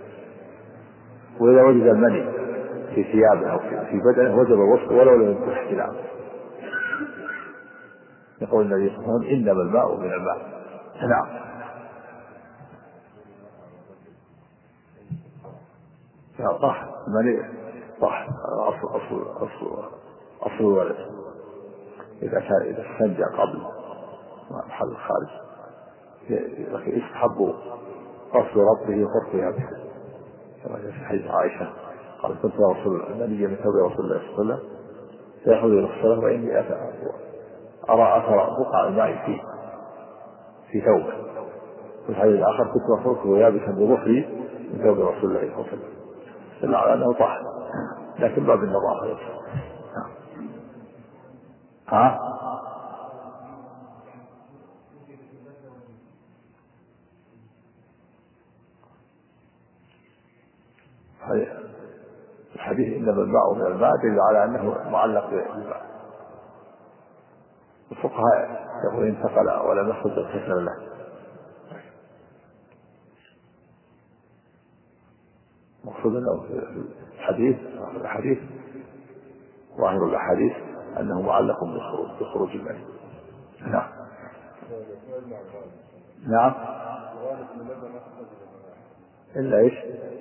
Speaker 2: وإذا وجد المني في ثيابه أو في بدنه وجب الغسل ولو لم يكن احتلام. يقول النبي صلى الله عليه وسلم إنما الماء من الماء. نعم. طاح المني طاح أصل الولد إذا استنجى قبل محل الخارج يستحب غسل ربه وخرقها به، كما في حديث عائشة قال كنت رسول النبي من ثوب رسول الله صلى الله عليه وسلم فيأخذ إلى الصلاة وإني أرى أثر بقع الماء في ثوبه. في الحديث الآخر كنت أخرقه يابسا بظهري من ثوب رسول الله صلى الله عليه وسلم، إلا على أنه طاح لكن باب النظافة. الحديث إنما الماء من الماء دل على أنه معلق بالماء. الفقهاء يقول انتقل ولم يخرج اغتسل له. مقصود أنه في الحديث ظاهر الأحاديث أنه معلق بخروج الماء. نعم. نعم. إلا إيش؟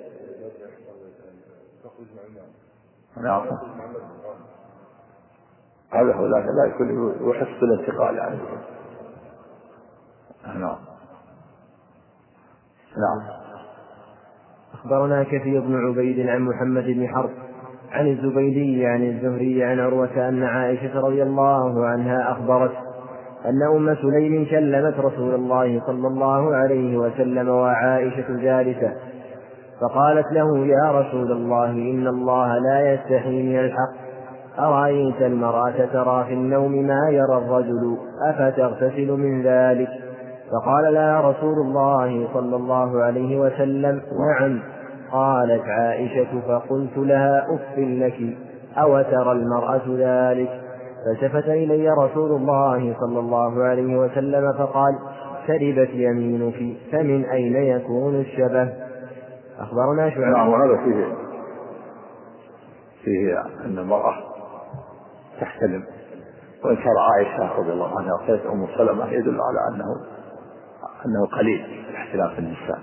Speaker 2: نعم. هذا هو لا يكون يحس الانتقال يعني. نعم. نعم.
Speaker 1: أخبرنا كثير بن عبيد عن محمد بن حرب عن الزبيدي عن الزهري عن عروة أن عائشة رضي الله عنها أخبرت أن أم سليم كلمت رسول الله صلى الله عليه وسلم وعائشة جالسة، فقالت له يا رسول الله إن الله لا يستحي من الحق، أرأيت المرأة ترى في النوم ما يرى الرجل أفتغتسل من ذلك؟ فقال لها رسول الله صلى الله عليه وسلم نعم، قالت عائشة فقلت لها أف لك أو ترى المرأة ذلك؟ فالتفت إلي رسول الله صلى الله عليه وسلم فقال شربت يمينك فمن أين يكون الشبه؟ أخبرنا شعيب.
Speaker 2: نعم. وهذا فيه أن المرأة تحتلم، وإنكار عائشة رضي الله عنها وقالت أم سلمة يدل على أنه قليل الاحتلام في النساء،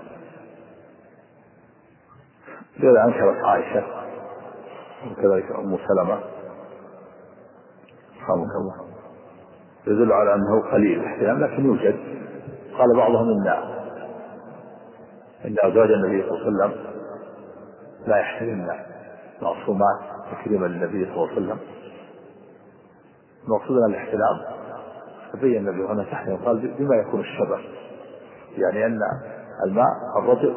Speaker 2: لذا أنكرت عائشة وكذلك أم سلمة رحمك الله، يدل على أنه قليل الاحتلام، لكن يوجد. قال بعضهم إن أزواج النبي صلى الله عليه وسلم لا يحتلمن معصومات تكريما للنبي صلى الله عليه وسلم. مقصودنا الاحتلام تبين النبي هنا تحت قال بما يكون الشبه، يعني أن الماء الرجل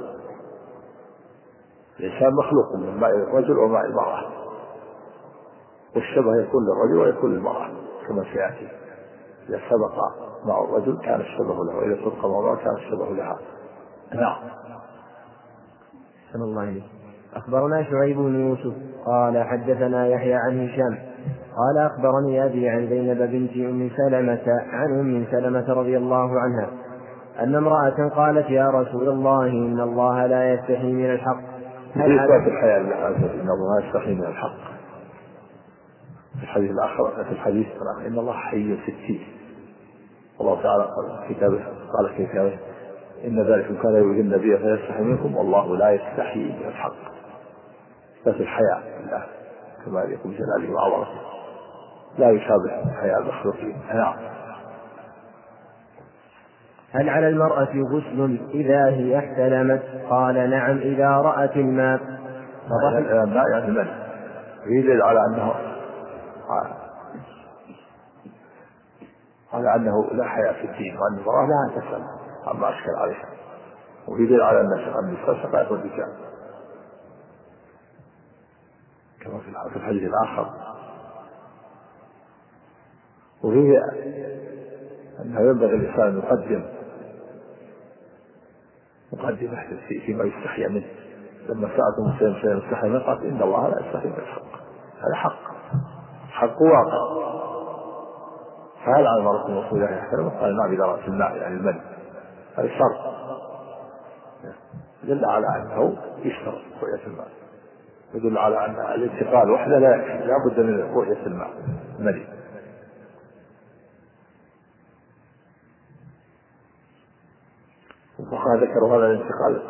Speaker 2: الإنسان مخلوق من ماء الرجل وماء المرأة، والشبه يكون للرجل ويكون للمرأة كما سيأتي. إذا سبق مع الرجل كان الشبه له، وإذا سبق مع المرأة كان الشبه لها. نعم.
Speaker 1: صلى الله عليه. أخبرنا شعيب بن يوسف قال حدثنا يحيى عن هشام قال أخبرني أبي عن زينب بنت أم سلمة عن أم سلمة رضي الله عنها أن امرأة قالت يا رسول الله إن الله لا يستحي من الحق.
Speaker 2: في إثبات الحياة لله عز وجل، إن الله لا يستحي من الحق. في الحديث الآخر في الحديث إن الله حي ستين، الله تعالى قال في كتابه إن ذلك كان يؤذي النبي فيستحي منكم والله لا يستحي من الحق. إثبات الحياة لله كما يقول جلاله وعظمته، لا يشابه حياة المخلوقين. نعم.
Speaker 1: هل على المرأة غسل إذا هي احتلمت؟ قال نعم إذا رأت الماء.
Speaker 2: يعني المني يدل على أنه لا حياء في الدين، وأن المرأة لا تسأل عما أشكل عليها، ويدل على أن النساء شقائق الرجال كما في الحديث الآخر. وفيه أنه ينبغي الإنسان أن يقدم فيما يستحي منه. لما سألت مسلم شيئا يستحي منه قال إن الله لا يستحي من الحق. هذا حق واقع. فهل على المرأة المصرية يحترم؟ قال نعم إذا رأت الماء يعني المني، هذا شرط يدل على أنه يشترط رؤية الماء، يدل على أن الانتقال وحده لا يكفي، لا بد من رؤية الماء المني. وقد ذكروا هذا الانتقال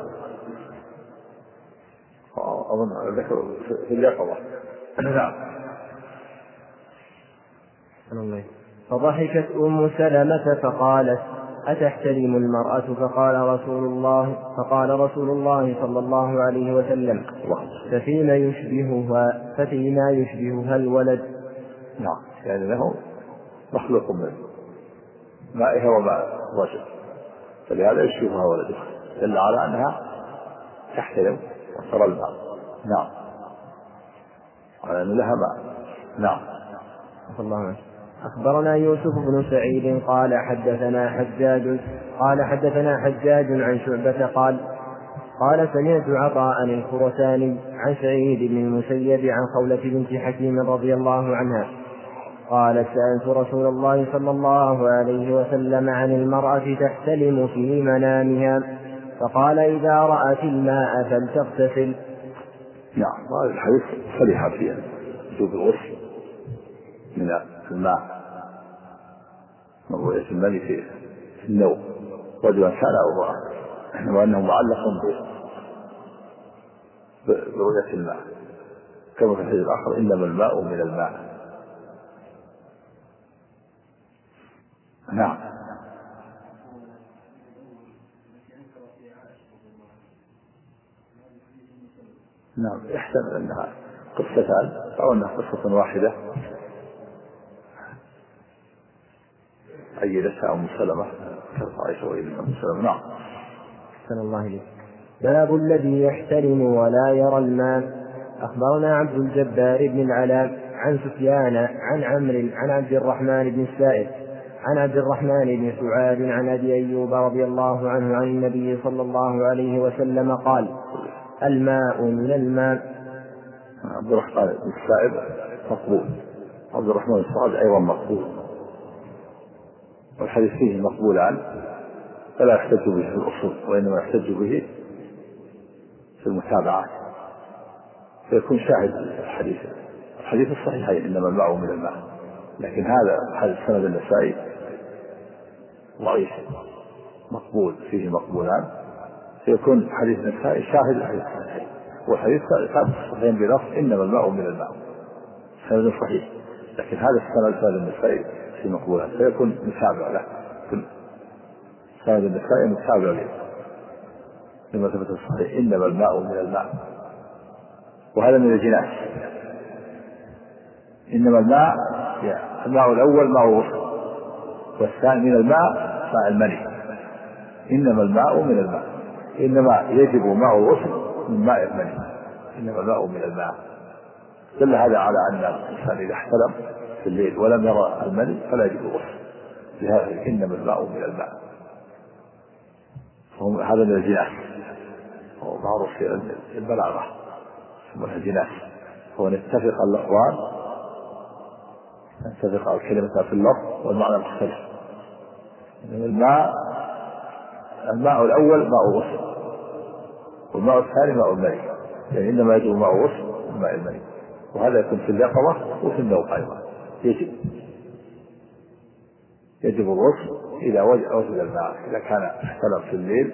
Speaker 2: أظن ذكروا في اليقظة. نعم.
Speaker 1: فضحكت أم سلمة فقالت أتحتلم المرأة؟ فقال رسول الله صلى الله عليه وسلم ففيما يشبهها الولد.
Speaker 2: نعم، يعني له مخلوق من مائها وماء الرجل، فلهذا يشبهها ولدها، دل على أنها تحتلم وترى الماء. نعم، على أن لها ماء. نعم.
Speaker 1: الله. أخبرنا يوسف بن سعيد قال حدثنا حجاج عن شعبة قال سمعت عطاء الخرساني عن سعيد بن المسيب عن خولة بنت حكيم رضي الله عنها قال سألت رسول الله صلى الله عليه وسلم عن المرأة تحتلم في منامها فقال إذا رأت الماء فلتغتسل.
Speaker 2: نعم، هذا الحديث صريح فيه وجوب الغسل من الماء من رؤية المني في النوم، رجلا كان أو امرأة، وأنه معلق برؤية الماء كما في الحديث الآخر إنما الماء من الماء. نعم. نعم، يحتمل أنها قصتان أو أنها قصة واحدة أيدتها أم سلمة عائشة وإلى أم سلمة. نعم.
Speaker 1: صلى الله عليه. باب الذي يحترم ولا يرى الماء. أخبرنا عبد الجبار بن العلاء عن سفيان عن عمرو عن عبد الرحمن بن السائب عن عبد الرحمن بن سعاد عن أبي أيوب رضي الله عنه عن النبي صلى الله عليه وسلم قال الماء من الماء.
Speaker 2: عبد الرحمن بن السائب مقبول، عبد الرحمن بن السعد أيضا مقبول، والحديث فيه مقبول عنه، فلا يحتج به في الأصول، وإنما يحتج به في المتابعات، فيكون شاهد الحديث الصحيحين إنما الماء من الماء. لكن هذا سند النسائي ضعيف مقبول، فيه مقبولان، فيكون حديث النسائي شاهد الحديث الصحيحين، والحديث ثابت الصحيحين بلفظ إنما الماء من الماء، سند صحيح. لكن هذا سند النسائي في مقبولات، فيكون متابع له، سند النسائي متابع له لما ثبت الصحيح إنما الماء من الماء. وهذا من الجناس. إنما الماء الأول ماء الغسل، والثاني من الماء ماء المني. إنما الماء من الماء، إنما يجب ماء الغسل من ماء المني، إنما الماء من الماء. دل هذا على أن الإنسان إذا احتلم في الليل ولم يرى المني فلا يجب الغسل، لهذا إنما الماء من الماء. هذا من الجناس، هو معروف في البلاغة اسمها الجناس، هو أن يتفق اللفظان، يتفق الكلمة في اللفظ والمعنى مختلف. الماء الأول ماء غسل، والماء الثاني ماء المني، يعني إنما يجب ماء غسل وماء المني، وهذا يكون في اليقظة وفي النوم أيضا. يجب الغسل إذا وجد الماء، إذا كان احتلم في الليل.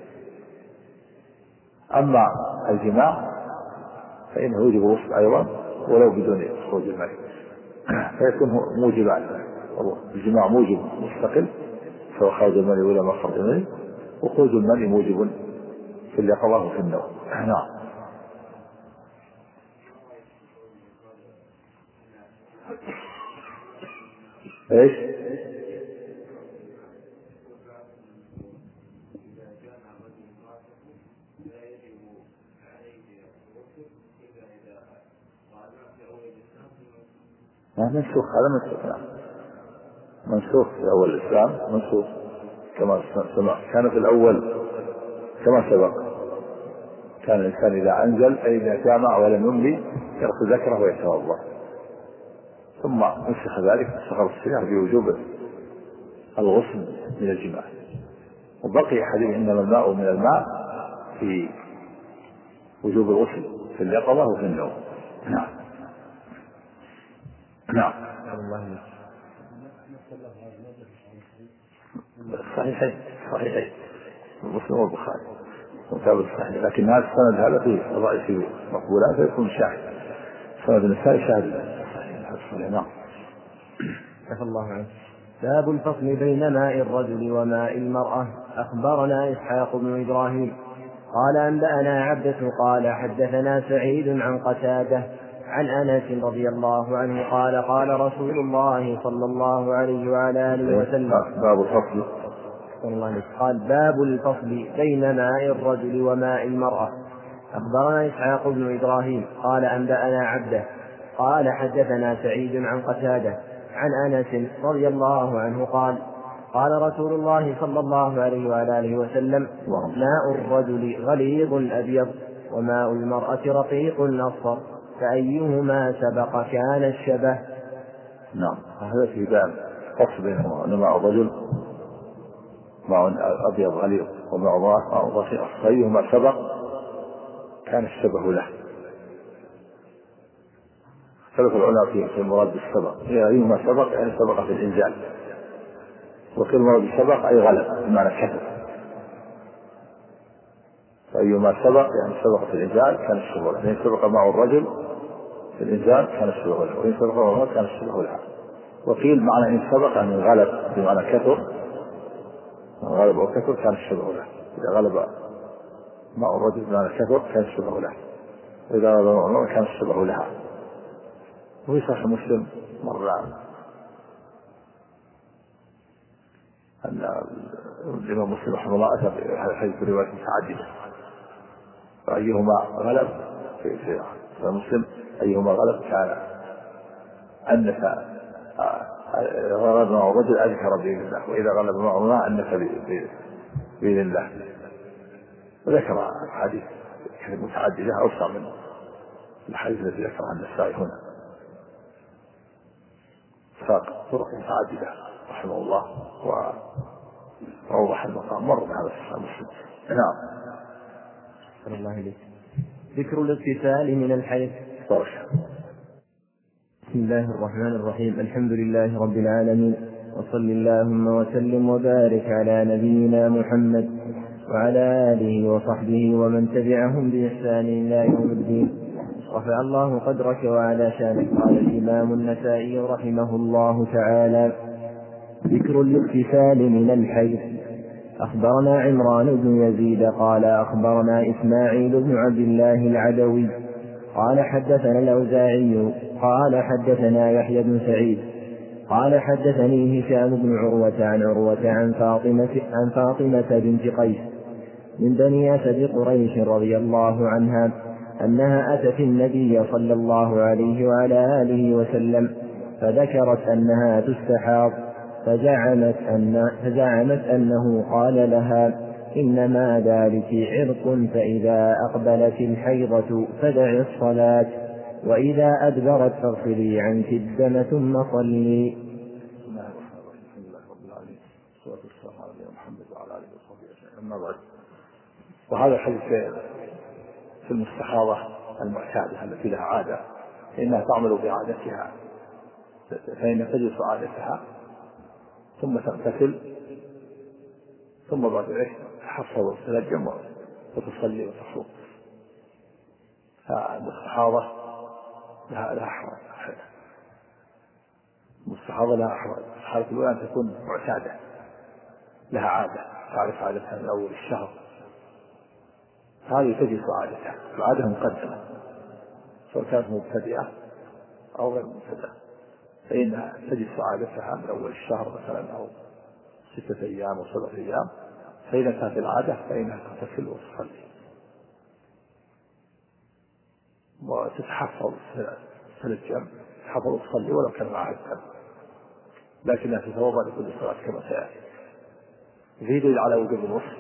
Speaker 2: أما الجماع فإنه يجب الغسل أيضا ولو بدون خروج المني، فيكون موجبان. الجماع موجب مستقل سواء خرج المني ولا ما خرج المني، وخروج المني موجب في اليقظة وفي النوم. نعم. ايش؟ منسوخ، هذا منسوخ، منسوخ في أول الإسلام، منسوخ كما سمع. كان في الأول كما سبق، كان الإنسان إذا أنزل أي إذا جامع ولم يملي يغسل ذكره ويتوضأ، ثم نسخ ذلك، نسخ الصيام بوجوب الغسل من الجماع، وبقي حديث إنما الماء من الماء في وجوب الغسل في اليقظة وفي النوم. نعم. نعم. صحيحين مسلم والبخاري متابع صحيح، لكن هذا السند هذا في ضعيف مقبولات، فيكون شاهد سند النسائي شاهد صحيح. نعم.
Speaker 1: عفى الله عنه. باب الفصل بين ماء الرجل وماء المرأة. أخبرنا إسحاق بن إبراهيم قال أنبأنا عبدة قال حدثنا سعيد عن قتادة عن أنس رضي الله عنه قال قال رسول الله صلى الله عليه وعلى آله وسلم
Speaker 2: باب الفصل،
Speaker 1: قال باب الفصل بين ماء الرجل وماء المرأة. أخبرنا إسحاق بن إبراهيم قال أنبأنا عبده قال حدثنا سعيد عن قتادة عن أنس رضي الله عنه قال قال رسول الله صلى الله عليه وعلى آله وسلم ماء الرجل غليظ أبيض وماء المرأة رقيق أصفر فأيهما سبق كان الشبه.
Speaker 2: نعم. هذا في باب فصل بين ماء الرجل ماء أبيض غليظ وماء المرأة ماء رقيق أصفر، فأيهما سبق كان الشبه له. اختلف العلماء في المراد بالسبق، أيهما سبق يعني سبق في الإنزال، وقيل المراد بالسبق أي غلب بمعنى كثر، فأيهما سبق يعني سبق في الإنزال كان الشبه له، يعني سبق ماء الرجل في الإنزال كان الشبه له، وإن سبق ماء المرأة كان الشبه لها. وقيل معنى إن سبق يعني غلب بمعنى كثر، غلب أو كثر كان الشبه له. إذا غلب ماء الرجل بمعنى كثر كان الشبه له، وإذا غلب ماء المرأة كان الشبه لها. وفي صحيح مسلم مرة أن الإمام مسلم رحمه الله أتى بحديث رواية متعددة، فأيهما غلب في مسلم أيهما غلب كان أنف غلب مع الرجل أذكر بإذن الله، وإذا غلب مع الله أنف بإذن الله. وذكر حديث متعددة أوسع من الحديث الذي ذكر عن النسائي هنا، ساق طرق متعددة رحمه الله وأوضح المقام. مر بهذا في مسلم. نعم.
Speaker 1: صلى الله عليه. ذكر الاغتسال من الحيض. بسم الله الرحمن الرحيم. الحمد لله رب العالمين، وصل اللهم وسلم وبارك على نبينا محمد وعلى آله وصحبه ومن تبعهم بإحسان إلى يوم الدين. رفع الله قدرك وعلى شانك. قال الإمام النسائي رحمه الله تعالى: ذكر الاغتسال من الحيض. أخبرنا عمران بن يزيد قال أخبرنا إسماعيل بن عبد الله العدوي قال حدثنا الأوزاعي قال حدثنا يحيى بن سعيد قال حدثني هشام بن عروة عن عروة عن فاطمة بنت قيس من بني أسد قريش رضي الله عنها أنها أتت النبي صلى الله عليه وعلى آله وسلم فذكرت أنها تستحاض، فزعمت أنه قال لها: إنما ذلك عرق، فإذا أقبلت الحيضة فدعي الصلاة، وإذا أدبرت فاغسلي عنك الدم ثم صلي.
Speaker 2: وهذا الحديث في المستحاضة المعتادة التي لها عادة، فإنها تعمل بعادتها، فإن تجلس عادتها ثم تغتسل، ثم بعد ذلك تحفظ وتتنجم وتصلي وتصوم. فالمستحاضة لها أحوال. المستحاضة لها أحوال. الحالة الأولى أن تكون معتادة لها عادة، تعرف عادتها من أول الشهر، هذه تجلس عادتها، العادة مقدمة سواء كانت مبتدئة أو غير مبتدئة، فإنها تجلس عادتها من أول الشهر مثلا أو 6 أيام أو 7 أيام، فإذا كانت العادة فإنها تغتسل وتصلي وتتحفظ تتنجم، تحفظ وتصلي ولو كان معها الدم، لكنها تتوضأ لكل صلاة كما سيأتي. في دليل على وجوب الغسل.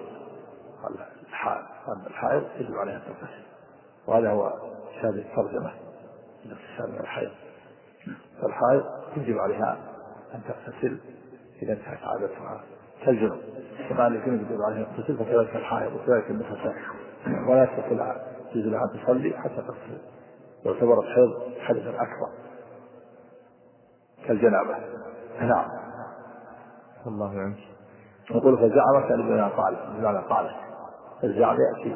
Speaker 2: الحائض يجب عليها أن تغتسل، وهذا هو شاهد الترجمة الاغتسال من الحيض. فالحائض يجب عليها أن تغتسل إذا انتهت عادتها كالجنوب، كما يجب عليها أن تغتسل، فكذلك الحائض وكذلك النفساء، ولا تستطيع يجوز لها أن تصلي حتى تغتسل لو اعتبرت حيض حدثا أكبر كالجنابة. نعم.
Speaker 1: الله عنك.
Speaker 2: نقول فزعمت بمعنى قالت. الزعم يأتي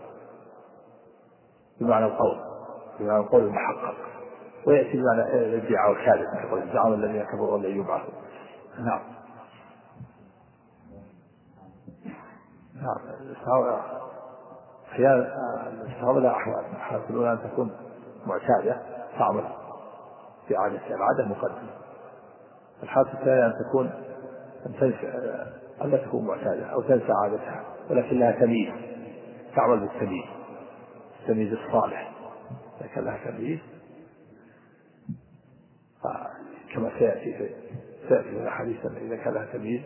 Speaker 2: بمعنى القول المحقق، ويأتي بمعنى الادعاء الكاذب، يقول الزعم الذين كفروا لن يبعثوا. نعم. الاستحاضة لا أحوال. الحالة الأولى أن تكون معتادة تعمل في عادتها، العادة مقدمة. الحالة الثانية أن لا تكون معتادة أو تنسى عادتها، ولكن لها تمييز، تعمل بالتمييز، التمييز الصالح، لكن لها تمييز كما سيأتي في الحديث إذا كان لها تمييز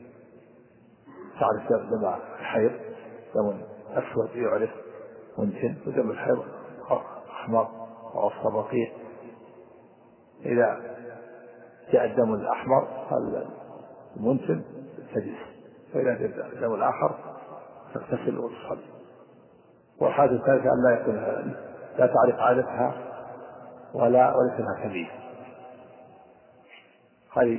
Speaker 2: تعرف دم الحيض دم أسود يعرف منتن، ودم الحيض أحمر وأصفر رقيق. إذا جاء الدم الأحمر المنتن تجلس، فإذا جاء الدم الآخر تغتسل وتصلي. والحاجة الثالثة أن لا تعرف عادتها وليس لها تمييز، هذه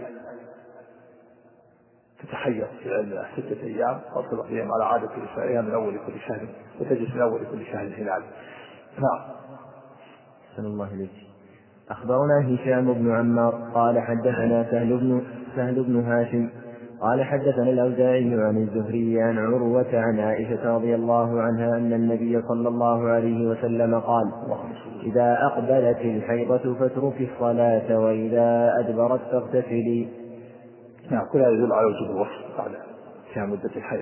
Speaker 2: تتحير في علمها 6 أيام أو 7 أيام على عادة نسائها من أول كل شهر، وتجلس من أول كل شهر هلال. نعم.
Speaker 1: أحسن الله إليك. أخبرنا هشام بن عمار قال حدثنا سهل بن هاشم قال حدثنا الأوزاعي عن الزهري عن عروة عن عائشة رضي الله عنها أن النبي صلى الله عليه وسلم قال: إذا أقبلت الحيضة فاتركي الصلاة، وإذا أدبرت فاغتسلي.
Speaker 2: نعم. كل هذا يدل على وجوب الوصف بعد انتهاء مدة الحيض.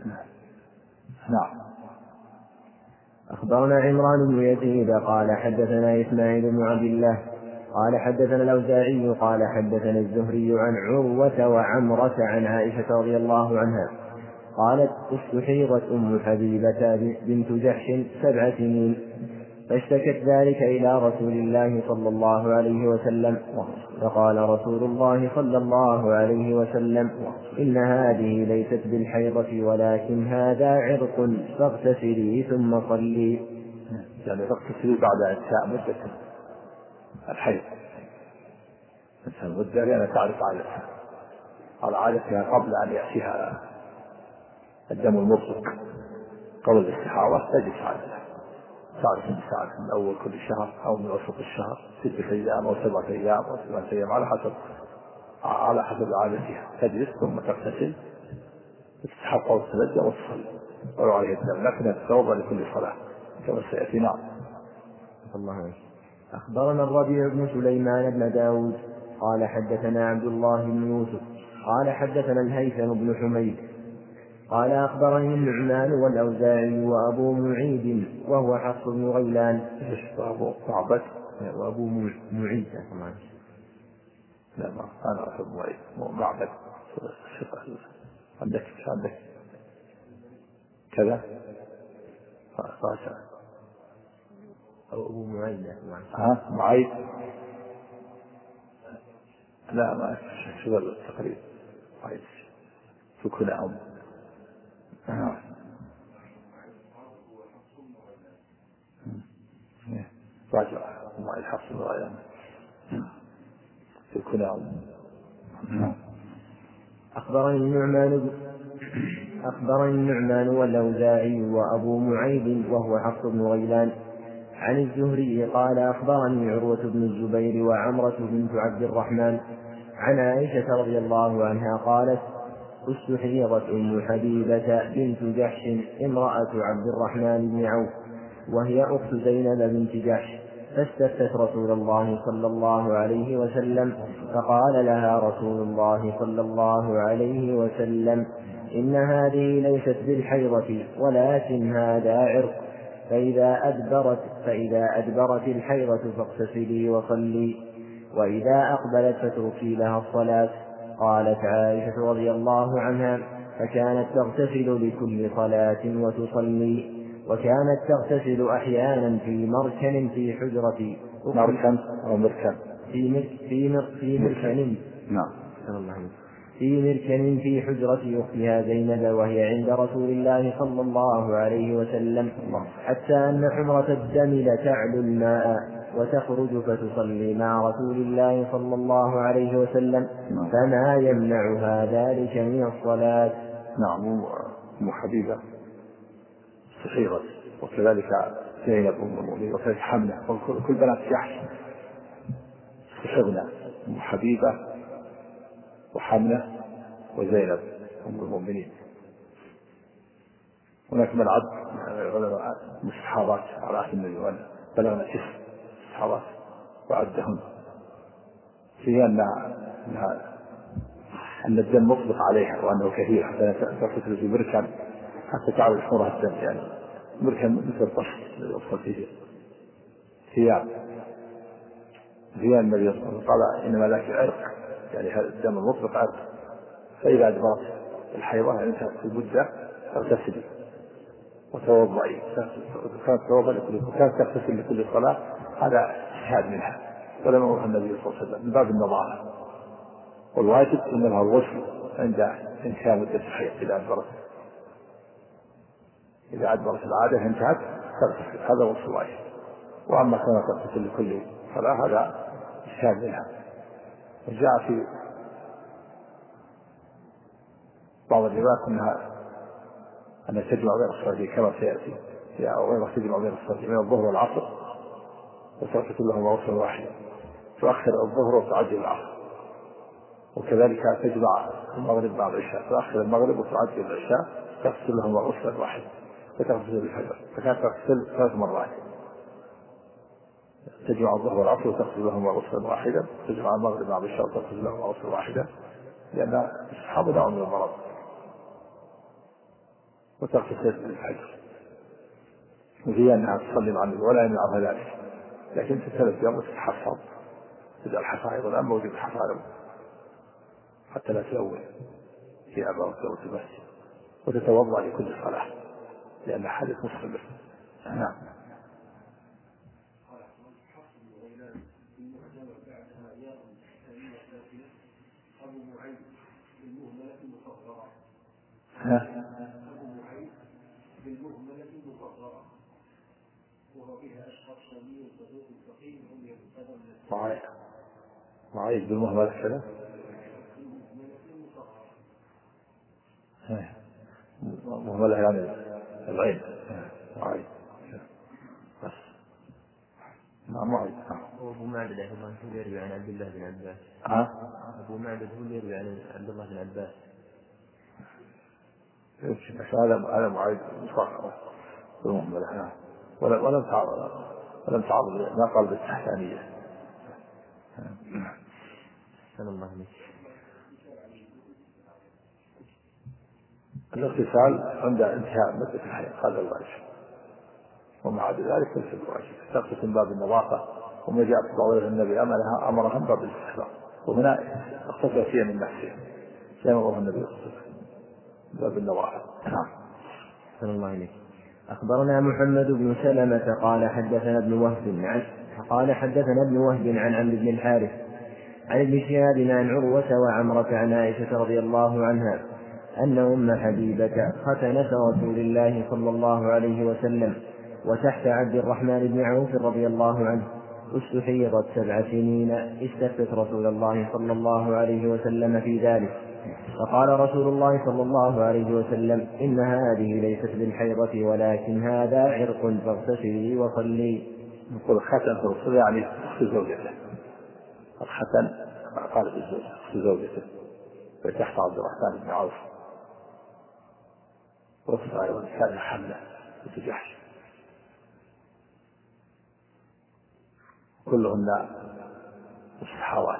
Speaker 2: نعم.
Speaker 1: أخبرنا عمران بن يزيد قال حدثنا إسماعيل بن عبد الله قال حدثنا الأوزاعي قال حدثنا الزهري عن عروة وعمرة عن عائشة رضي الله عنها قالت: استحيضت أم حبيبة بنت جحش 7 سنين، فاشتكت ذلك إلى رسول الله صلى الله عليه وسلم، فقال رسول الله صلى الله عليه وسلم: إن هذه ليست بالحيضة ولكن هذا عرق، فاغتسلي ثم صلي.
Speaker 2: يعني تغتسلي بعد انتهاء مدة الحيض، مثل المدة لأنها تعرف على عادتها قبل أن يأتيها الدم المطلق قبل الاستحاضة، تجلس عادتها تعرف الساعة من أول كل شهر أو من وسط الشهر 6 أيام أو 7 أيام أو 8 أيام على حسب عادتها، تجلس ثم تغتسل تستحق أو تتلجأ وتصلي ولو عليها الدم، لكن التوبة لكل صلاة كما سيأتي. نعم.
Speaker 1: الله عليك. أخبرنا الربيع بن سليمان بن داود قال حدثنا عبد الله بن يوسف قال حدثنا الهيثم بن حميد قال أخبرني النعمان والأوزاعي وأبو معيد وهو حفص بن غيلان.
Speaker 2: وأبو معبد
Speaker 1: وأبو معيد.
Speaker 2: لا، ما أنا أحب معبد. عندك كذا
Speaker 1: أو أبو معيد.
Speaker 2: معيد. لا، ما شغل التقريب معيد سكن أم. راجع معيد حفص الغيان سكن أم.
Speaker 1: أخبرني النعمان والأوزاعي وأبو معيد وهو حفص بن غيلان عن الزهري قال أخبرني عروة بن الزبير وعمرة بنت عبد الرحمن عن عائشة رضي الله عنها قالت: استحيضت أم حبيبة بنت جحش امرأة عبد الرحمن بن عوف وهي أخت زينب بنت جحش، فاستفتت رسول الله صلى الله عليه وسلم، فقال لها رسول الله صلى الله عليه وسلم: إن هذه ليست بالحيضة ولكن هذا عرق، فإذا أدبرت الحيضة فاغتسلي وصلي، وإذا أقبلت فاتركي لها الصلاة. قالت عائشة رضي الله عنها: فكانت تغتسل لكل صلاة وتصلي، وكانت تغتسل أحيانا في مركن في حجرة
Speaker 2: مركن أو مركن
Speaker 1: في مركن
Speaker 2: نعم
Speaker 1: في مركن في حجرة أختها زينب وهي عند رسول الله صلى الله عليه وسلم، حتى أن حمرة الدم لتعلو الماء وتخرج فتصلي مع رسول الله صلى الله عليه وسلم، فما يمنعها ذلك من الصلاة.
Speaker 2: نعم. أم حبيبة استحيضت، وكذلك زينب أم المؤمنين، وكذلك حملة، وكل بنات جحش استحيضن، أم حبيبة وحملة وزينب أم المؤمنين. هناك من عد مستحاضات على عهد النبي بلغنا 9 مستحاضات وعدهن، فيها أن الدم مطلق عليها وأنه كثير، حتى تغتسل في مركن حتى تعرف حمرة الدم، يعني مركن مثل الطشت الذي يدخل فيه ثياب. فيها النبي صلى الله عليه وسلم قال: إنما ذاك عرق، يعني هذا الدم المطلق عرق، فإذا أدبرت الحيضة يعني انتهت المدة فاغتسلي وتوضئي، كانت تغتسل لكل صلاة، هذا اجتهاد منها ولم يأمرها النبي صلى الله عليه وسلم من باب النظافة، والواجب أن لها الغسل عند انتهاء مدة الحيض. إذا أدبرت العادة انتهت تغتسل، هذا غسل الواجب. وأما كانت تغتسل لكل صلاة هذا اجتهاد منها. وجاء في بعض الروايات أنها تجمع بين الصلاتين كما سيأتي، أو تجمع بين الصلاتين من الظهر والعصر وتغتسل لهما غسلا واحدا، تؤخر الظهر وتعجل العصر، وكذلك تجمع المغرب مع العشاء، تؤخر المغرب وتعجل العشاء، تغتسل لهما غسلا واحدا، وتغتسل بالفجر. فكانت تغتسل 3 مرات، تجمع الظهر والعصر وتغتسل لهما غسلا واحدا، تجمع المغرب مع العشاء وتغتسل لهما غسلا واحدا، لأن الصحابة دعوا من المرض، وتغتسل بالفجر. وهي أنها تصلي مع النبي ولا يمنعها ذلك، لكن تتلف يوم وتتحفظ، تجعل حفاظ الآن موجود حفاظ حتى لا تلون في أبواب المسجد، وتتوضأ لكل صلاة، لأن حدث مسلم. نعم. معايش بالمهملة كذا. مهملة يعني العين. معايش بس. نعم معايش.
Speaker 1: أبو معبد الله يروي عن عبد الله بن عباس. أبو معبد هو يروي عن عبد الله بن عباس.
Speaker 2: بس هذا معايش مصغر بالمهملة. ولم تعرض ما قال بالتحسانية.
Speaker 1: سلام الله عليك.
Speaker 2: الاغتسال عند انتهاء مدة الحيض هذا الواجب، ومع ذلك ليس الواجب. تغتسل باب النظافة، وما جاء في بعض النبي أمرهم باب الاستحباب، وهنا اختصر فيها من نفسه كما أمر النبي باب النظافة.
Speaker 1: سلام الله عليك. أخبرنا محمد بن سلمة قال حدثنا ابن وهب عن عمرو بن الحارث عن ابن شهاب عن عروة وعمرة عن عائشة رضي الله عنها أن أم حبيبة ختنة رسول الله صلى الله عليه وسلم وتحت عبد الرحمن بن عوف رضي الله عنه استحيضت 7 سنين، استفتت رسول الله صلى الله عليه وسلم في ذلك، فقال رسول الله صلى الله عليه وسلم: إن هذه ليست بالحيضة ولكن هذا عرق فاغتسلي وصلي.
Speaker 2: نقول ختن الرسول يعني أخت زوجته، الختن قال أخت زوجته فتحت عبد الرحمن بن عوف، وأختها أيضا كان حملة وتجحش، كلهن مستحاوات.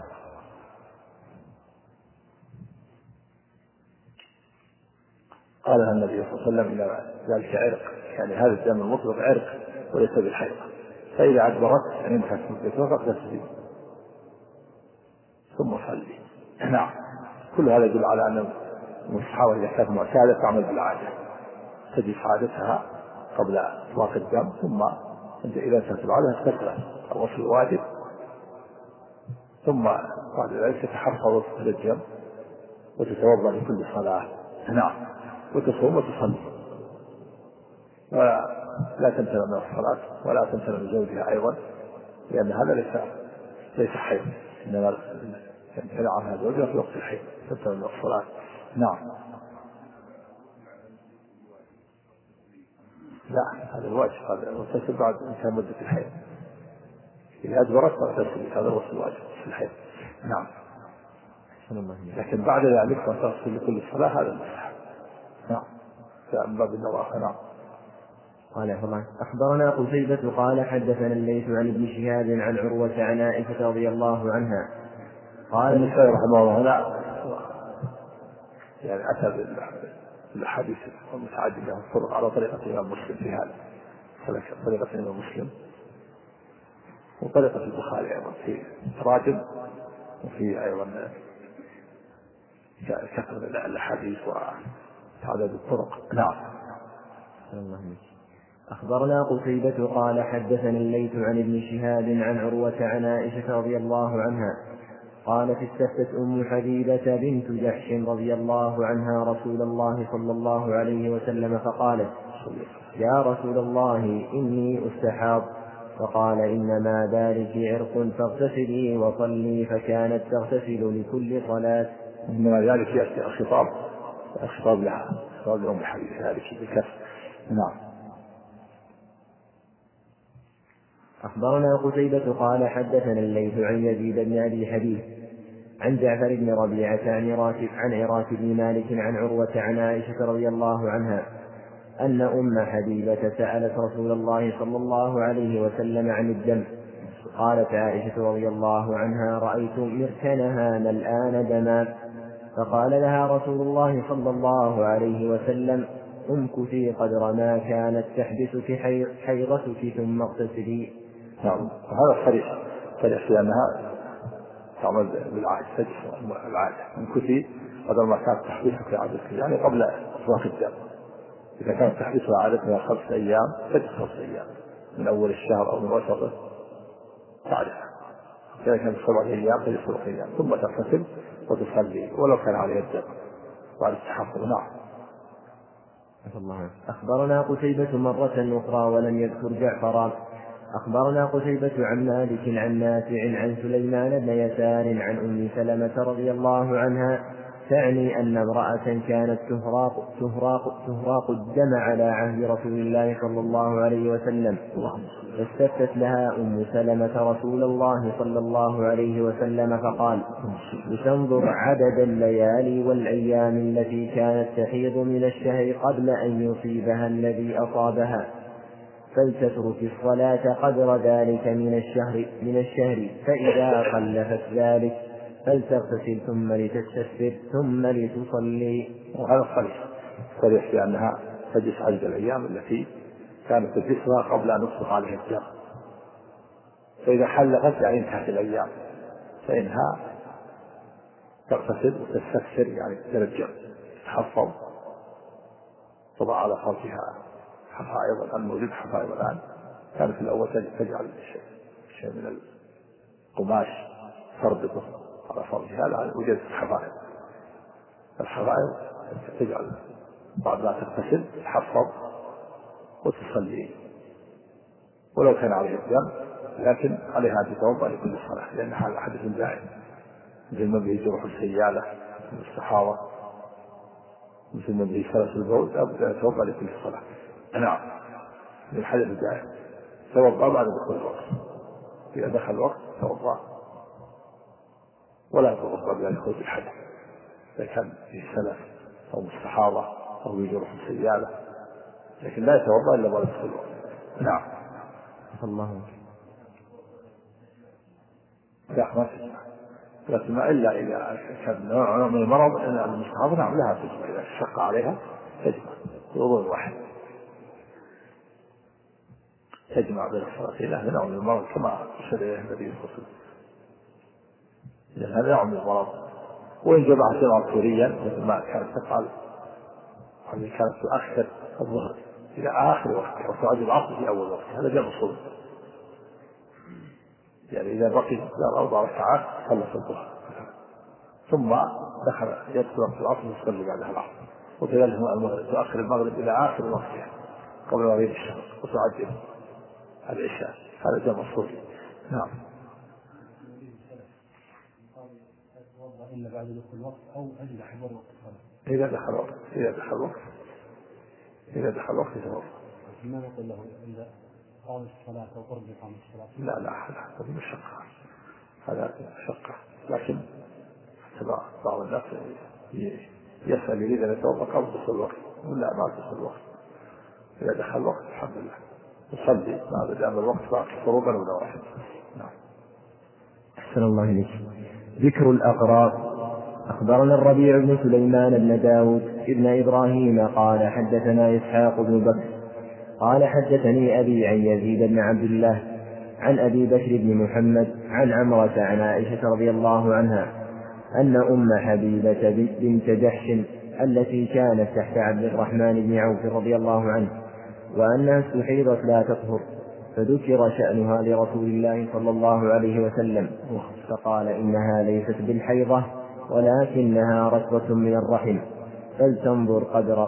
Speaker 2: قال النبي صلى الله عليه وسلم: إن ذلك عرق، يعني هذا الدم المطلق عرق وليس بالحيض، فإذا أدبرت يعني انتهت مدتها فاغتسلي ثم صلي. نعم. كل هذا يدل على أن المستحاوة إذا كانت معتادة تعمل بالعادة، تجد عادتها قبل إطلاق الدم، ثم إذا انتهت العادة تكره الغسل الواجب، ثم بعد ذلك تتحفظ للدم وتتوضأ لكل صلاة. نعم. وتصوم وتصلي، ولا تمتنع من الصلاة ولا تمتنع من زوجها أيضا، لأن هذا ليس حيض، إنما تمتنع عنها زوجها في وقت الحيض، تمتنع من الصلاة. نعم. لا، هذا الواجب، هذا المغتسل بعد انتهاء مدة الحيض، إذا أدبرت فاغتسل، هذا هو الواجب في الحيض. نعم. لكن بعد ذلك تغتسل لكل صلاة هذا المستحب. نعم. من باب النظافة. نعم.
Speaker 1: قال أخبرنا قتيبة قال حدثنا الليث عن ابن شهاب عن عروة عن عائشة رضي الله عنها قال
Speaker 2: النسائي رحمه الله هنا يعني أتى بالحديث المتعددة الطرق على طريقة الإمام مسلم في هذا، طريقة الإمام مسلم وطريقة البخاري أيضا في تراجم، وفي أيضا كثرة الأحاديث وتعدد الطرق. نعم.
Speaker 1: أخبرنا قتيبة قال حدثنا الليث عن ابن شهاب عن عروة عن عائشة رضي الله عنها قالت: استفتت أم حبيبة بنت جحش رضي الله عنها رسول الله صلى الله عليه وسلم فقالت: يا رسول الله إني أستحاض، فقال: إنما ذلك عرق فاغتسلي وصلي، فكانت تغتسل لكل صلاة.
Speaker 2: إنما ذلك يأتي الخطاب لها، خطاب لأم حبيبة ذلك بكسر. نعم.
Speaker 1: أخبرنا قتيبة قال حدثنا الليث عن يزيد بن أبي حبيب عن جعفر بن ربيعة عن عراك بن مالك عن عروة عن عائشة رضي الله عنها أن أم حبيبة سألت رسول الله صلى الله عليه وسلم عن الدم، قالت عائشة رضي الله عنها: رأيت مركنها ملآن دما، فقال لها رسول الله صلى الله عليه وسلم: امكثي قدر ما كانت تحبسك حيضتك ثم اغتسلي.
Speaker 2: نعم. هذا صريح في أنها تعمل بالعادة، تجلس العادة، امكثي قدر ما كانت تحبسك عادتك، يعني قبل إفراط الدم. إذا كانت تحبسها عادتها 5 أيام تجلس 5 أيام من أول الشهر أو من وسطه تعرفها. إذا كانت 7 أيام تجلس 7 أيام ثم تغتسل وتصلي ولو كان عليها الدم بعد التحفظ. نعم.
Speaker 1: أخبرنا قتيبة مرة أخرى ولم يذكر جعفرا. أخبرنا قتيبة عن مالك عن نافع عن سليمان بن يسار عن أم سلمة رضي الله عنها تعني أن امرأة كانت تهراق الدم على عهد رسول الله صلى الله عليه وسلم، فاستفتت لها أم سلمة رسول الله صلى الله عليه وسلم فقال: لتنظر عدد الليالي والأيام التي كانت تحيض من الشهر قبل أن يصيبها الذي أصابها، فلتترك الصلاة قدر ذلك من الشهر فإذا خلفت ذلك فلتغتسل ثم لتستغفر ثم لتصلي.
Speaker 2: وهذا صريح في أنها تجلس عدد الأيام التي كانت تجلسها قبل أن يصبح عليها الدم، فإذا حلقت يعني انتهت الأيام فإنها تغتسل وتستغفر يعني تتنجم تحفظ تضع على فرجها حفائظ. الآن موجود حفائظ الآن، كانت في الأول تجعل شيء من القماش تربطه على فرجها، الآن وجدت الحفائظ تجعل بعد ما تغتسل تحفظ وتصلي ولو كان عليها الدم، لكن عليها أن تتوضأ لكل صلاة لأنها على حدث دائم مثل ما به جروح السيالة من الصحابة، مثل ما به سلس البول لابد أن يتوضأ لكل صلاة. نعم، من الحدث الدائم توضأ بعد دخول الوقت، إذا دخل الوقت توضأ ولا يتوضأ بأن يخرج الحدث إذا كان فيه سلس أو مستحاضة أو به جروح السيالة، لكن لا يتوضأ إلا بعد دخول الوقت. نعم.
Speaker 1: الله
Speaker 2: لا ما تجمع، لا تجمع إلا إذا كان نوع من المرض إن المستحاضة نعم لها تجمع، إذا شق عليها تجمع بوضوء واحد، تجمع بين الصلاتين لها نوع من المرض كما أرشد إليه النبي صلى الله عليه وسلم، لأن هذا نوع من المرض. وإن جمعت جمعا سوريا مثل ما كانت تفعل وهذه كانت تؤخر الظهر إلى آخر وقت وتعد العصر في أول وقت، هذا جمع صلب، يعني إذا بقي 4 ركعات صلت الظهر ثم يدخل وقت العصر يصلي بعدها العصر، وكذلك تؤخر المغرب إلى آخر وقتها قبل مغيب الشمس وتعجل العشاء، هذا جمع صلب. نعم.
Speaker 3: إلا بعد دخول الوقت أو عند حضور وقت الصلاة.
Speaker 2: إذا دخل وقت يتوضأ.
Speaker 3: ما نقول له عند قام الصلاة أو قرب قام الصلاة؟
Speaker 2: لا هذا مشقة، هذا مشقة، لكن بعض الناس يسأل يريد أن يتوضأ قبل دخول الوقت، ولا بعد دخول الوقت. إذا دخل الوقت الحمد لله يصلي ما دام الوقت بعد فروضا ولا واحد. نعم.
Speaker 1: أحسن الله إليك. ذكر الأقراء. أخبرنا الربيع بن سليمان بن داود ابن إبراهيم قال حدثنا إسحاق بن بكر قال حدثني أبي عن يزيد بن عبد الله عن أبي بكر بن محمد عن عمرة عن عائشة رضي الله عنها أن أم حبيبة بنت جحش التي كانت تحت عبد الرحمن بن عوف رضي الله عنه وأنها استحيضت لا تطهر، فذكر شأنها لرسول الله صلى الله عليه وسلم فقال إنها ليست بالحيضة ولكنها رشوة من الرحم، فلتنظر قدر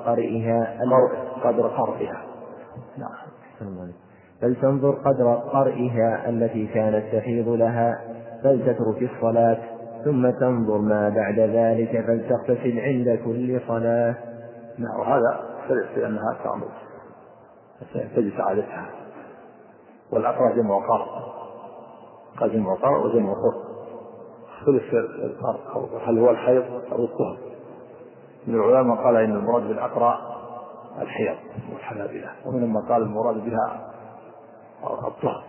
Speaker 1: قرئها التي كانت تحيض لها فلتترك الصلاة ثم تنظر ما بعد ذلك فلتغتسل عند كل صلاة.
Speaker 2: نعم. وهذا سرع في أنها تعمل تجلس عادتها، والأقرأ جمع وقار، قال جمع وقار وجمع وقار، ثلث القار هل هو الحيض أو الطهر؟ من العلماء قال إن المراد بالأقرأ الحيض والحنابلة، ومنهم من قال المراد بها الطهر،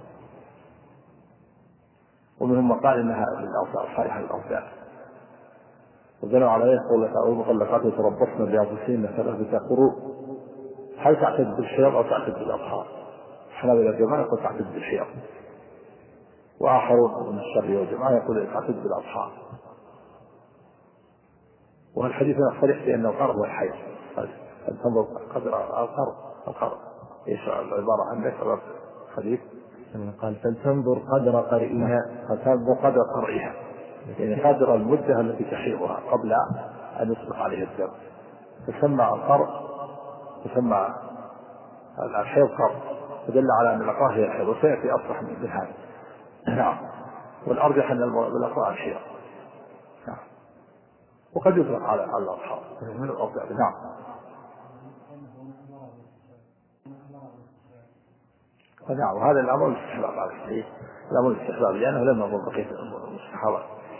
Speaker 2: ومنهم من قال إنها الأوفاء صحيحة الأوفاء. وبنوا على يقول المطلقات يتربصن بأنفسهن 3 قروء، هل تعتد بالحيض أو تعتد بالأطهار؟ الحنابلة الجماعة يقول تعتد بالحيض، وآخرون من الشافعية والجماعة يقول تعتد بالأطهار. والحديث صريح بأن القرء هو الحيض. تنظر قدر القرء ايش العبارة عن ذكر الحديث؟
Speaker 1: قال فلتنظر قدر قرئها،
Speaker 2: فتنظر قدر قرئها، يعني قدر المدة التي تحيضها قبل أن يصبح عليه الدم. تسمى القرء، تسمى الحيض قرء، فدل على أن الأقراء هي الحيض، وسيأتي أصلح من هذا. نعم. والأرجح أن الأقراء الحيض. نعم. وقد يطلق على الأطهار من الأرجح. نعم. نعم. وهذا الأمر الاستحباب على الصحيح، الأمر الاستحباب لأنه لم يضر بقية المستحاضة.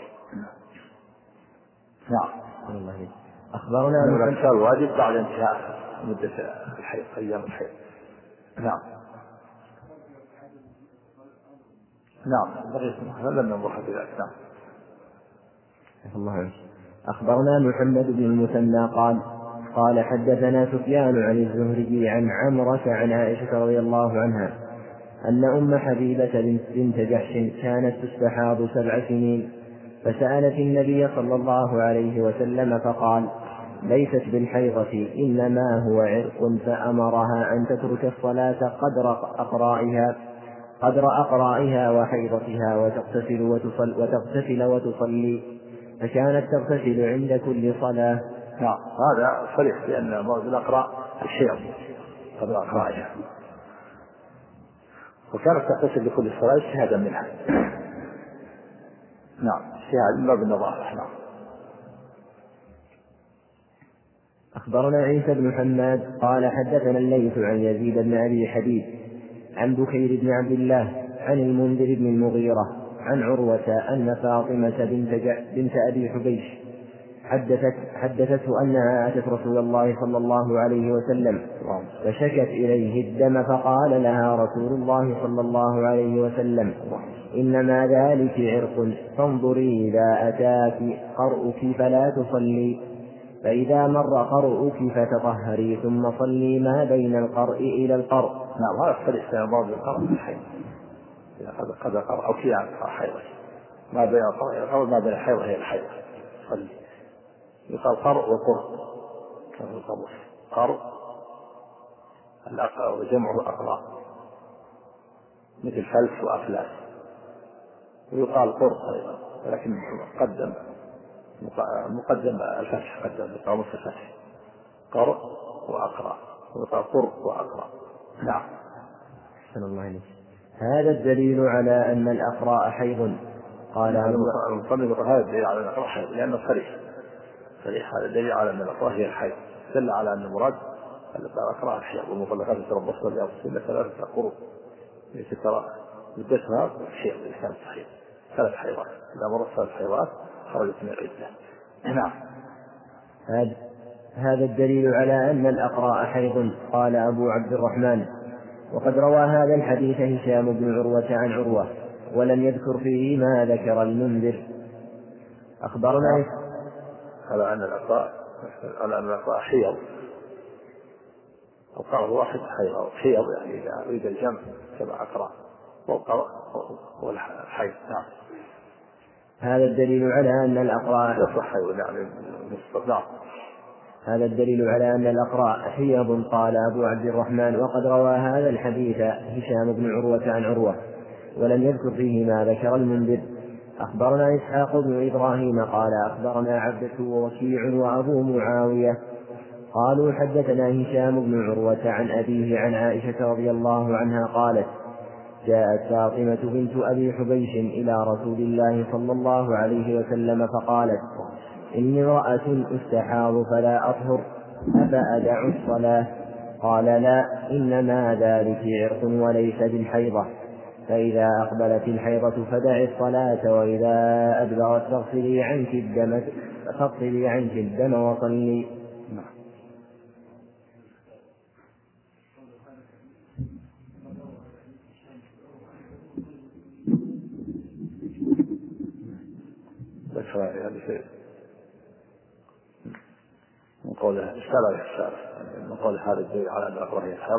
Speaker 2: نعم.
Speaker 1: أخبرنا
Speaker 2: أن الإنسان واجب بعد انتهاء مدة الحيض، أيام الحيض. نعم. نعم. لم ننظر في ذلك. نعم.
Speaker 1: الله. أخبرنا محمد بن المثنى قال حدثنا سفيان عن الزهري عن عمرة عن عائشة رضي الله عنها أن أم حبيبة بنت جحش كانت تستحاض 7 سنين، فسألت النبي صلى الله عليه وسلم فقال ليست بالحيضة إنما هو عرق، فأمرها أن تترك الصلاة قدر أقرائها وحيضتها وتغتسل وتصلي، فكانت تغتسل عند كل صلاة.
Speaker 2: نعم. هذا صريح بأن موضوع الأقراء الحيض قدر أقرائها، وكانت تغتسل لكل صلاة اجتهادا منها. نعم. اجتهاد من باب النظافة. نعم.
Speaker 1: أخبرنا عيسى بن حماد قال حدثنا الليث عن يزيد بن أبي حبيب عن بكير بن عبد الله عن المنذر بن المغيرة عن عروة أن فاطمة بنت أبي حبيش حدثته أنها أتت رسول الله صلى الله عليه وسلم فشكت إليه الدم، فقال لها رسول الله صلى الله عليه وسلم إنما ذلك عرق، فانظري إذا أتاك قرؤك فلا تصلي، فإذا مر قرؤك فتطهري ثم صلي ما بين القرء إلى القرء.
Speaker 2: نعم. هذا الصريح في موضوع القرء الحيض، قد قرأ أو كيان حيضة، ما بين القرء إلى القرء، ما بين الحيضة هي الحيضة. صلي. يقال قرء وقرء كما في القاموس. قرء الأقرأ وجمعه أقراء مثل فلس وأفلاس، ويقال قرء أيضا، ولكن مقدم الفتح، قدم في القاموس الفتح قرء وأقراء، ويقال قرء وأقراء. نعم.
Speaker 1: أحسن الله عليك. هذا الدليل على أن الأقراء حيض. قال
Speaker 2: المصنف هذا الدليل على أن الأقراء حيض لأنه صريح، هذا الدليل على أن الأقراء هي الحيض، دل على أن المراد الأقراء الحيض، والمطلقات يتربصن بأنفسهن 3 قروء، ترى مدتها حيض إذا كانت حيض 3 حيضات، إذا مرت 3 حيضات خرجت من العدة. نعم.
Speaker 1: هذا الدليل على أن الأقراء حيض. قال أبو عبد الرحمن وقد روى هذا الحديث هشام بن عروة عن عروة ولم يذكر فيه ما ذكر المنذر. أخبرنا
Speaker 2: على أن الأقراء حيض، القرء واحد حيض يعني إذا أريد الجمع 7 أقراء، والقرء هو الحيض. نعم.
Speaker 1: هذا الدليل على أن الأقراء
Speaker 2: يصح حيض يعني نصف. نعم.
Speaker 1: هذا الدليل على أن الأقراء حيض. قال أبو عبد الرحمن وقد روى هذا الحديث هشام بن عروة عن عروة ولم يذكر فيه ما ذكر المنذر. أخبرنا إسحاق بن إبراهيم قال أخبرنا عبدة ووكيع وأبو معاوية قالوا حدثنا هشام بن عروة عن أبيه عن عائشة رضي الله عنها قالت جاءت فاطمة بنت أبي حبيش إلى رسول الله صلى الله عليه وسلم فقالت إني امرأة استحاض فلا أطهر، أفأدع الصلاة؟ قال لا، إنما ذلك عرق وليس بالحيضة، فإذا أقبلت الحيضة فدعي الصلاة، وإذا أدبرت فاغسلي عنك الدم وصلي.
Speaker 2: هذا شيء من قوله من قول هذا الدليل على أن الأقراء هي الحيض.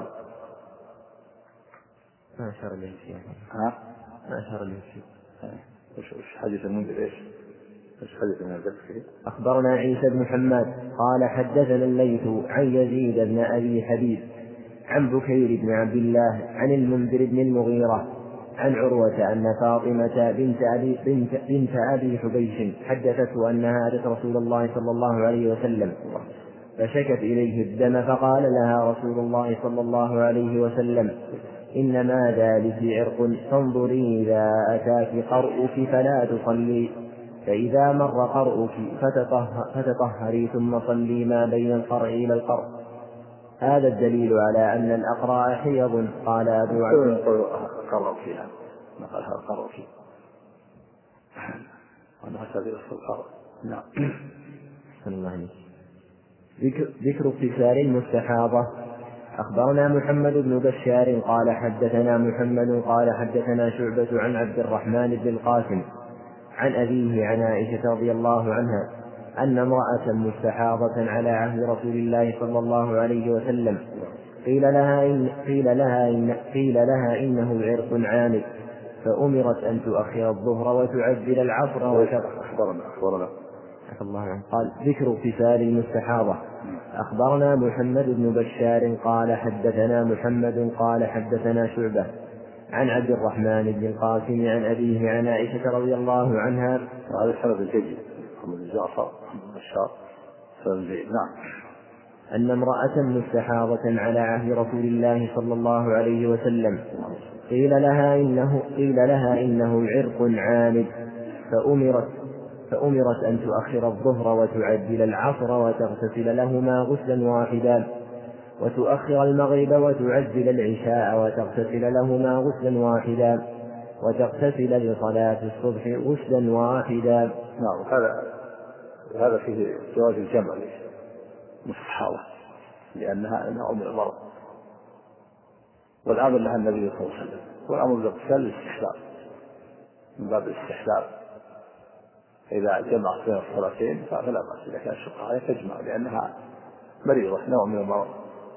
Speaker 1: ما أشار إليه شيء.
Speaker 2: ها؟
Speaker 1: ما أشار إليه شيء.
Speaker 2: وش حديث المنذر إيش؟
Speaker 1: أخبرنا عيسى بن حماد قال حدثنا الليث عن يزيد بن أبي حبيب عن بكير بن عبد الله عن المنذر بن المغيرة عن عروة أن فاطمة بنت أبي حبيش حدثته أنها أتت رسول الله صلى الله عليه وسلم فشكت إليه الدم فقال لها رسول الله صلى الله عليه وسلم إنما ذلك عرق فانظري إذا أتاك قرؤك فلا تصلي فإذا مر قرؤك فتطهري ثم صلي ما بين القرع إلى القرع. هذا الدليل على أن الأقراء حيض. قال أبو عبد
Speaker 2: قرأ فيها نقلها القرأ فيها وأنها سبيل القرأ. نعم.
Speaker 1: ذكر اغتسال المستحاضة. أخبرنا محمد بن بشار قال حدثنا محمد قال حدثنا شعبة عن عبد الرحمن بن القاسم عن أبيه عن عائشة رضي الله عنها أن امرأة مستحاضة على عهد رسول الله صلى الله عليه وسلم قيل لها إنه عرق عامد فأمرت أن تؤخر الظهر وتعجل العصر
Speaker 2: أخبرنا
Speaker 1: قال ذكر اغتسال المستحاضة. أخبرنا محمد بن بشار قال حدثنا محمد قال حدثنا شعبة عن عبد الرحمن بن القاسم عن أبيه عن عائشة رضي الله عنها.
Speaker 2: هذا سند جيد محمد بن جعفر بشار سند جيد. نعم.
Speaker 1: أن امرأة مستحاضة على عهد رسول الله صلى الله عليه وسلم قيل لها إنه عرق عامد فأمرت أن تؤخر الظهر وتعجل العصر وتغتسل لهما غسلا واحدا وتؤخر المغرب وتعجل العشاء وتغتسل لهما غسلا واحدا وتغتسل لصلاة الصبح غسلا واحدا.
Speaker 2: نعم. هذا فيه جواز الجمع مستحاضة لأنها أم المرض والأمر لها النبي صلى الله عليه وسلم والأمر بالاغتسال للاستحباب من باب الاستحباب. إذا جمعت بين الصلاتين فلا بأس. إذا كان شق عليها تجمع لأنها مريضة نوع من المرض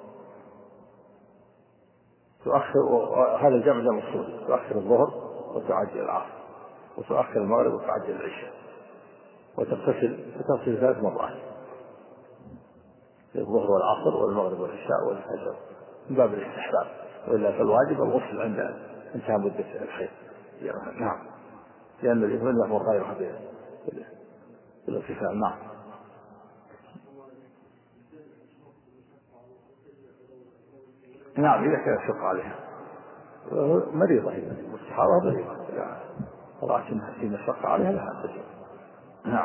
Speaker 2: تؤخر. هذا الجمع جمع الصبح تؤخر الظهر وتعجل العصر وتؤخر المغرب وتعجل العشاء وتغتسل 3 مرات الظهر والعصر والمغرب والعشاء والفجر من باب الاستحباب. وإلا فالواجب الغسل عند انتهاء مدة الحيض. نعم. لأن الإثم يأمر غيرها بالاغتسال. نعم. نعم. إذا كان شق عليها مريضة هي مستحاضة مريضة ولكنها في مشقة عليها لها تجربة. نعم.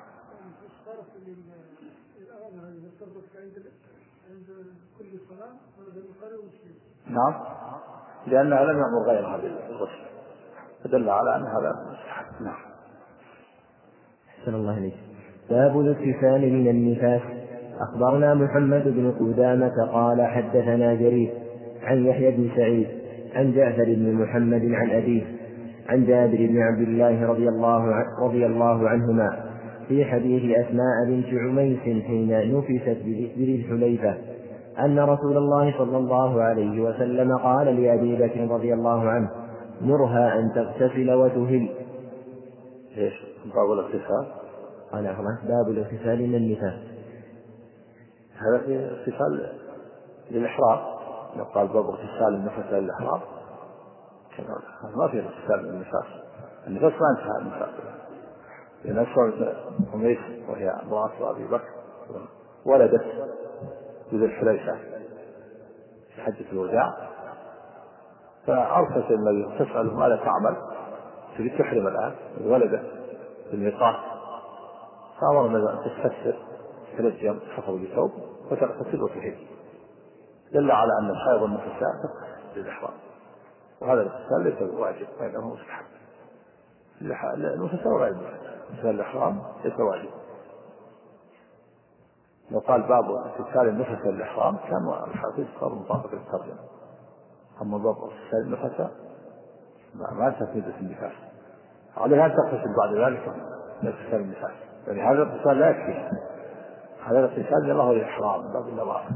Speaker 2: نعم. لأنها لم يأمر غيرها بالغسل فدل على أن هذا مستحب. نعم.
Speaker 1: أحسن الله إليك. باب الاغتسال من النفاس. أخبرنا محمد بن قدامة قال حدثنا جرير عن يحيى بن سعيد عن جعفر بن محمد عن أبيه عن جابر بن عبد الله رضي الله عنهما في حديث أسماء بنت عميس حين نفست بذي الحليفة أن رسول الله صلى الله عليه وسلم قال لأبي بكر رضي الله عنه مرها أن تغتسل وتهل.
Speaker 2: ايش باب الاغتسال؟
Speaker 1: باب الاغتسال من النفاس.
Speaker 2: هذا في اغتسال للإحرام. يقال باب اغتسال النفاس للإحرام ما في اغتسال من النفاس. النفاس ما انتهى النفاس. لأن أسماء عميس وهي امرأة أبي بكر ولدت بذي الحليفة في حجة الوداع فأرسلت النبي تسأله ماذا تعمل تريد تحرم الآن ولدت في الميقات فأمر النبي أن تستفسر تنجم تحفظ بثوب وتغتسل وتهل. دل على أن الحيض والنفساء للإحرام وهذا الاغتسال ليس واجب وإنه مستحب. النفساء غير اغتسال الإحرام ليس واجب. لو قال باب اغتسال النفس للإحرام كان الحديث صار مطابق للترجمة. أما باب اغتسال النفس ما تفيد النفاس عليها أن تغتسل بعد ذلك اغتسال النفاس. يعني هذا الاغتسال لا يكفي. هذا الاغتسال له الإحرام باب النظافة.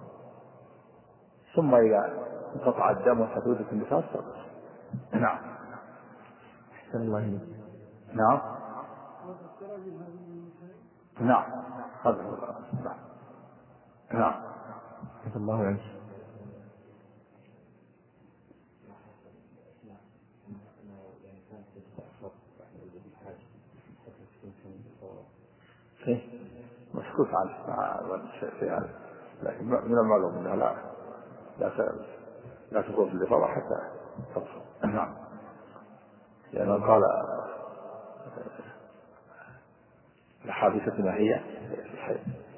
Speaker 2: ثم إذا انقطع الدم وتفيد النفاس تغتسل. نعم.
Speaker 1: أحسن الله إليك.
Speaker 2: نعم. نعم هذا نعم.
Speaker 1: الله عنك.
Speaker 2: مسكوت عنه في هذا، لكن من المعلوم انها لا تكون في الإفاضة حتى تطهر. نعم. لأنه قال لحادثة هي في الحيض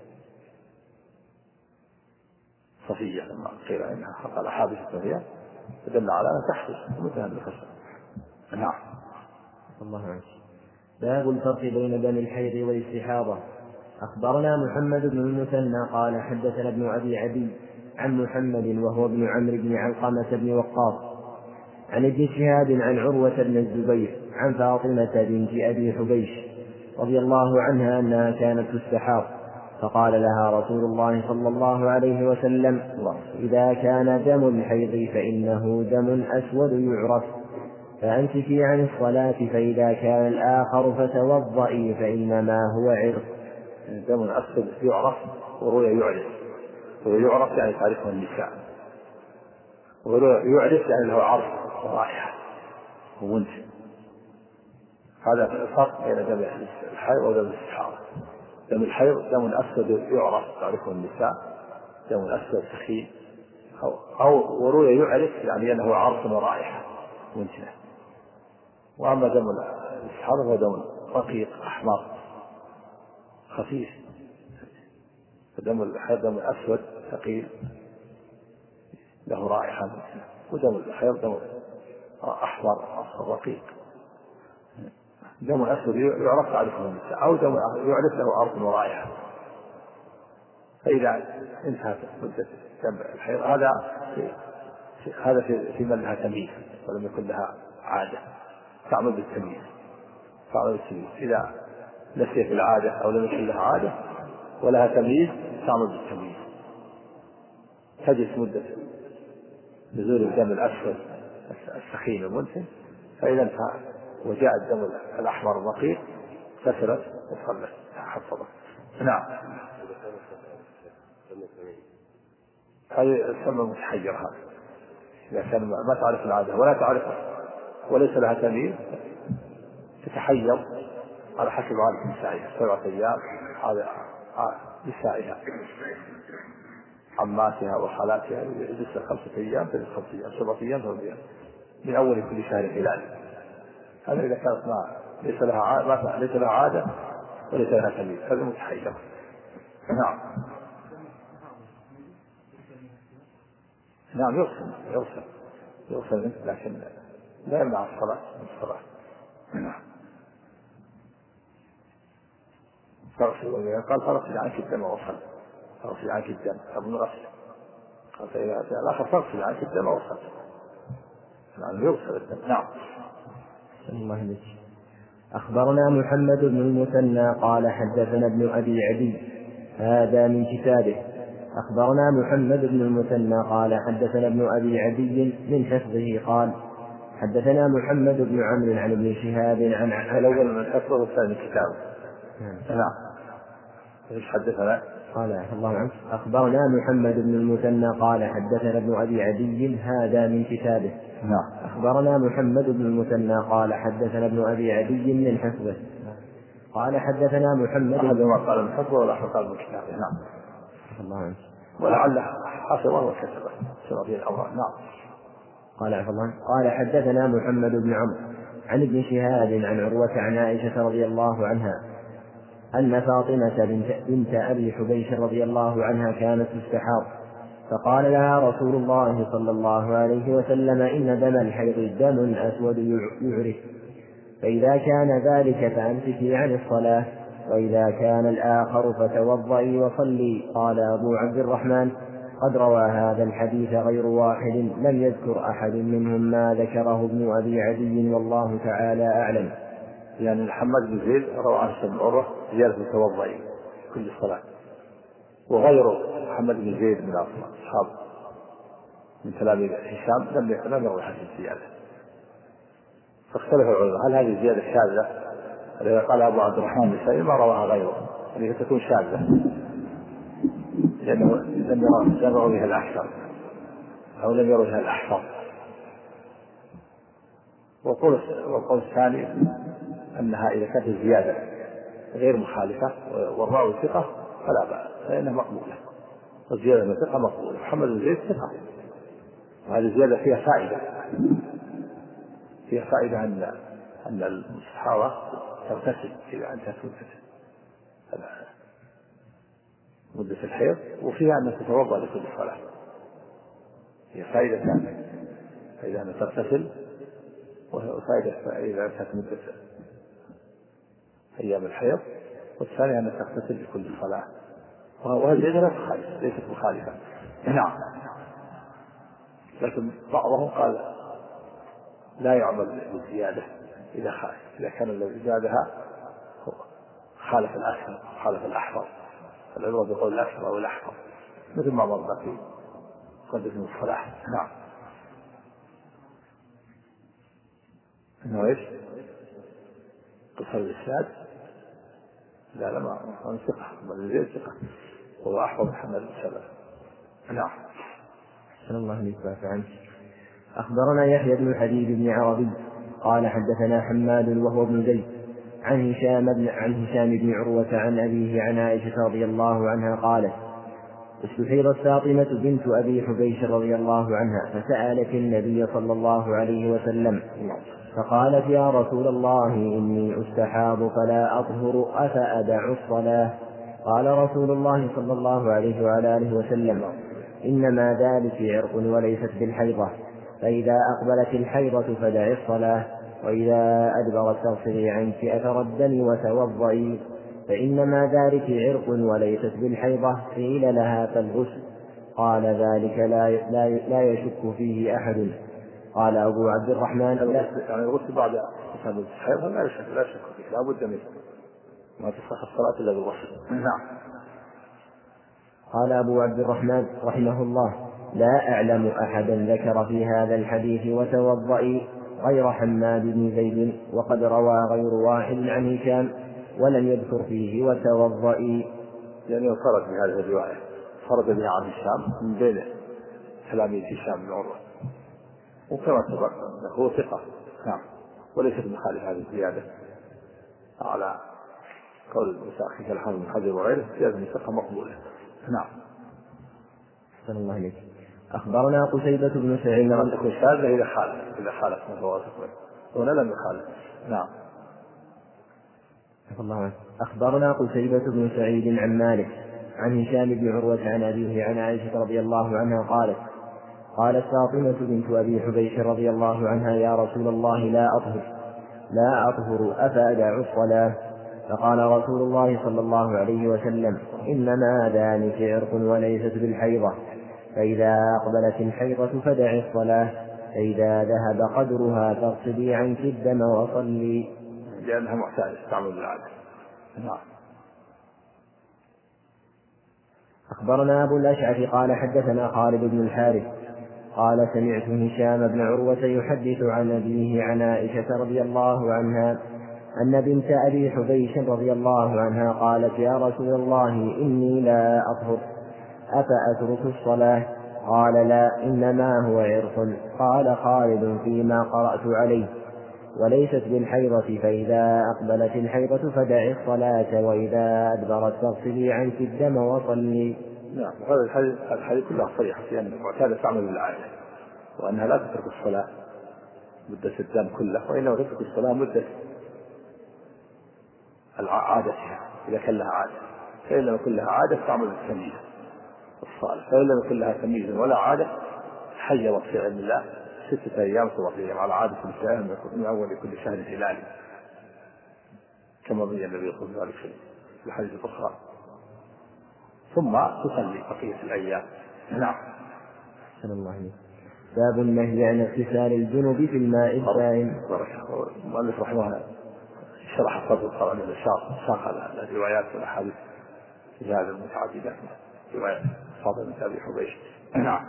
Speaker 2: صفية لما قيل إنها قال حادثة هي فدل على أن تحدث مثل هذا الفصل. نعم.
Speaker 1: الله عنك. باب الفرق بين دم الحيض والاستحاضة. أخبرنا محمد بن المثنى قال حدثنا ابن أبي عدي عن محمد وهو ابن عمرو بن علقمة بن وقاص عن ابن شهاب عن عروة بن الزبير عن فاطمة بنت أبي حبيش رضي الله عنها أنها كانت تستحاض فقال لها رسول الله صلى الله عليه وسلم: إذا كان دم الحيض فإنه دم أسود يعرف فأمسكي عن الصلاة، فإذا كان الآخر فتوضئي فإنما هو عرق.
Speaker 2: دم أسود يعرف ورؤيا يعرف، ويعرف يعني تعرفه النساء، ويعرف يعني له عرف ورائحة ومنتن. هذا الفرق بين دم الحيض ودم الاستحاضة. دم الحيض دم أسود يعرف تعرفه النساء، دم أسود سخين أو ورؤيا يعرف يعني أنه عرف ورائحة منتنة. وأما دم الاستحاضة هو دم رقيق أحمر خفيف. فدم الحيض دم أسود ثقيل له رائحة منتنة، ودم الحيض دم أحمر رقيق. دم أسود يعرف تعرفه النساء، أو دم يعرف له عرف ورائحة. فإذا انتهت مدة دم الحيض هذا في من لها تمييز ولم يكن لها عادة تعمل بالتمييز. إذا نسيت العادة أو لم يكن لها عادة ولها تمييز تعمل بالتمييز، تجلس مدة نزول الدم الأسود السخين المنتن، فإذا انتهى وجاء الدم الأحمر الرقيق كسرت وصلت حفظت. نعم. هذه السمة متحير. هذا إذا كان ما تعرف العادة ولا تعرفها وليس لها تمييز تتحير على حسب عادة نسائها 7 أيام هذا نسائها عماتها وخالاتها لسه 5 أيام 5 أيام 7 أيام 8 أيام من أول كل شهر هلال. هذا إذا كانت ليس لها عادة وليس لها تمييز هذا متحير. نعم. نعم يغسل لكن لا يمنع الصلاة. نعم. قال فاغسل عنك الدم وصل، فاغسل عنك الدم ابن غسل. قال فإذا أتى الآخر فاغسل عنك الدم وصل. نعم يغسل الدم. نعم.
Speaker 1: الله عليك. أخبرنا محمد بن المثنى قال حدثنا ابن أبي عدي هذا من كتابه. أخبرنا محمد بن المثنى قال حدثنا ابن أبي عدي من حفظه قال حدثنا محمد بن عمرو عن ابن شهاب عن
Speaker 2: الأول من حفظه والثاني كتابه. نعم. ايش حدثنا؟
Speaker 1: قال الله عنه. أخبرنا محمد بن المثنى قال حدثنا ابن أبي عدي هذا من كتابه.
Speaker 2: نعم.
Speaker 1: أخبرنا محمد بن المثنى قال حدثنا ابن أبي عدي من حفظه قال حدثنا محمد
Speaker 2: أحد ما قال من حفظه ولا قال من كتابه. نعم.
Speaker 1: الله عنه.
Speaker 2: ولعل حفظه وكتبه سبب الأمر. نعم.
Speaker 1: قال عفوا الله. قال حدثنا محمد بن عمرو عن ابن شهاب عن عروة عن عائشة رضي الله عنها أن فاطمة بنت أبي حبيش رضي الله عنها كانت تستحاض فقال لها رسول الله صلى الله عليه وسلم: إن دم الحيض دم أسود يعرف، فإذا كان ذلك فأمسكي عن الصلاة، وإذا كان الآخر فتوضئي وصلي. قال أبو عبد الرحمن: قد روى هذا الحديث غير واحد لم يذكر أحد منهم ما ذكره ابن أبي عدي والله تعالى أعلم.
Speaker 2: يعني محمد بن زيد روى عن سبع عروة زيادة التوضئ كل صلاة، وغيره محمد بن زيد من أصحاب من تلاميذ هشام لم يروي هذه الزيادة. فاختلف العلماء هل هذه زيادة شاذة إذا قال أبو عبد الرحمن النسائي ما رواها غيره هذه تكون شاذة لأنه لم يروا بها الأكثر أو لم يروا بها الأحفظ. والقول الثاني أنها إذا كانت الزيادة غير مخالفة والراوي ثقة فلا بأس فإنها مقبولة، الزيادة من ثقة مقبولة. محمد بن زيد ثقة، وهذه الزيادة فيها فائدة أن الصحابة تغتسل إذا أنتهت مدة الحيض، وفيها أن تتوضأ لكل صلاة. هي فائدة ثانية، فإذا أن تغتسل، وفائدة إذا أنتهت مدة أيام الحيض، والثانية أن تغتسل لكل صلاة. وهذه ليست مخالفة. نعم. لكن بعضهم قال لا يعمل بالزيادة إذا كان الذي زادها خالف الأكثر خالف الأحفظ، العبرة بقول الأكثر أو الأحفظ، مثل ما مر في قدس الصلاة. نعم. إنه إيش؟ قصر الإسناد لا ما ثقة، بل زيد ثقة، وهو أحفظ محمد بن سلمة. نعم.
Speaker 1: صلى الله عليه وسلم. أخبرنا يحيى بن حبيب بن عربي قال حدثنا حماد وهو ابن زيد عن هشام بن عروة عن أبيه عن عائشة رضي الله عنها قالت: استحيضت فاطمة بنت أبي حبيش رضي الله عنها فسألت النبي صلى الله عليه وسلم فقالت: يا رسول الله إني أستحاض فلا أطهر أفأدع الصلاة؟ قال رسول الله صلى الله عليه وعلى آله وسلم: إنما ذلك عرق وليست بالحيضة، فإذا أقبلت الحيضة فدعي الصلاة، وإذا أدبرت فاغسلي عنك أثر الدم وتوضئي، فإنما ذلك عرق وليست بالحيضة. قيل لها: فالغسل؟ قال: ذلك لا يشك فيه أحد. قال أبو عبد الرحمن:
Speaker 2: يعني الغسل بعد إتمام الحيض لا شك فيه، لا بد منه، ما تصح الصلاة إلا بالغسل. نعم.
Speaker 1: قال أبو عبد الرحمن رحمه الله: لا أعلم أحدا ذكر في هذا الحديث وتوضئي غير حماد بن زيد، وقد روى غير واحد عن هشام ولم يذكر فيه وتوضئي.
Speaker 2: يعني انفرد بهذه الرواية، فرد بها عن هشام من بين تلاميذ هشام بن عروة، وكما سبق هو ثقة. نعم. وليست مخالف هذه الزيادة على قول مساخي كالحافظ بن حجر وغيره، زيادة ثقة مقبولة. نعم.
Speaker 1: صلى الله عليه. أخبرنا قتيبة بن سعيد
Speaker 2: لما تكون شاذة إذا خالف متوافق هنا لم يخالف. نعم.
Speaker 1: أخبرنا قتيبة بن سعيد عن مالك عن هشام بن عروة عن أبيه عن عائشة رضي الله عنها قالت فاطمة بنت أبي حبيش رضي الله عنها: يا رسول الله لا أطهر أفأدع الصلاة؟ فقال رسول الله صلى الله عليه وسلم: إنما ذلك عرق وليست بالحيضة، فإذا أقبلت الحيضة فدعي الصلاة، فإذا ذهب قدرها فاغسلي عنك الدم وصلي.
Speaker 2: لأنها معتادة تعمل بالعادة. نعم.
Speaker 1: أخبرنا أبو الأشعث قال حدثنا خالد بن الحارث قال: سمعت هشام بن عروة يحدث عن أبيه عن عائشة رضي الله عنها أن بنت أبي حبيش رضي الله عنها قالت: يا رسول الله إني لا أطهر أفأترك الصلاة؟ قال: لا، إنما هو عرق. قال خالد فيما قرأت عليه: وليست بالحيضة، فإذا أقبلت الحيضة فدعي الصلاة، وإذا أدبرت فاغسلي عنك الدم وصلي.
Speaker 2: نعم. وهذا الحديث كلها صريحة في أن المعتادة تعمل بالعادة، وأنها لا تترك الصلاة مدة الدم كله، وإنما تترك الصلاة مدة عادتها إذا كان لها عادة، فإن لم يكن لها عادة تعمل بالتمييز الصالح، فإن لم يكن لها تمييز ولا عادة حيضت في علم الله 6 أيام 7 أيام على عادة الإسلام من أول كل شهر هلالي، كما بين النبي صلى الله عليه وسلم في الحديث الأخرى، ثم تصلي بقية الأيام. نعم.
Speaker 1: صلى الله عليه. باب النهي عن اغتسال الجنب في الماء السائل.
Speaker 2: المؤلف رحمه الله شرح فضل القرآن ساق الروايات والأحاديث في هذا المتعددات، رواية فاطمة بنت أبي حبيش. نعم.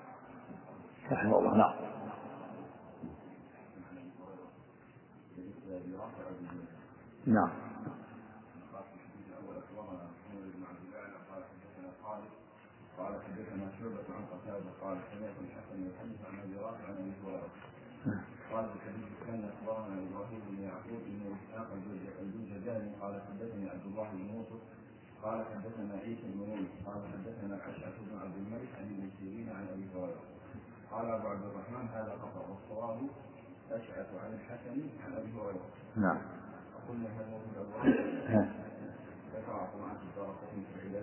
Speaker 2: رحمه الله. نعم. نعم.
Speaker 4: قال حدثنا شعبة عن قتادة قال سمعت الحسن يحدث عن ابي رافع عن ابي هريرة قال في الحديث كان اخبرنا ابراهيم بن يعقوب بن اسحاق الجوزجاني قال حدثني عبد الله بن يوسف قال حدثنا عيسى بن يونس قال حدثنا اشعث بن عبد الملك عن ابن سيرين عن ابي هريرة قال ابو عبد الرحمن هذا خطا والصواب اشعث عن الحسن عن ابي هريرة.
Speaker 2: نعم.
Speaker 4: وقلنا هذا هو الابواب ذكر عثمان في الدرقين في العلاج.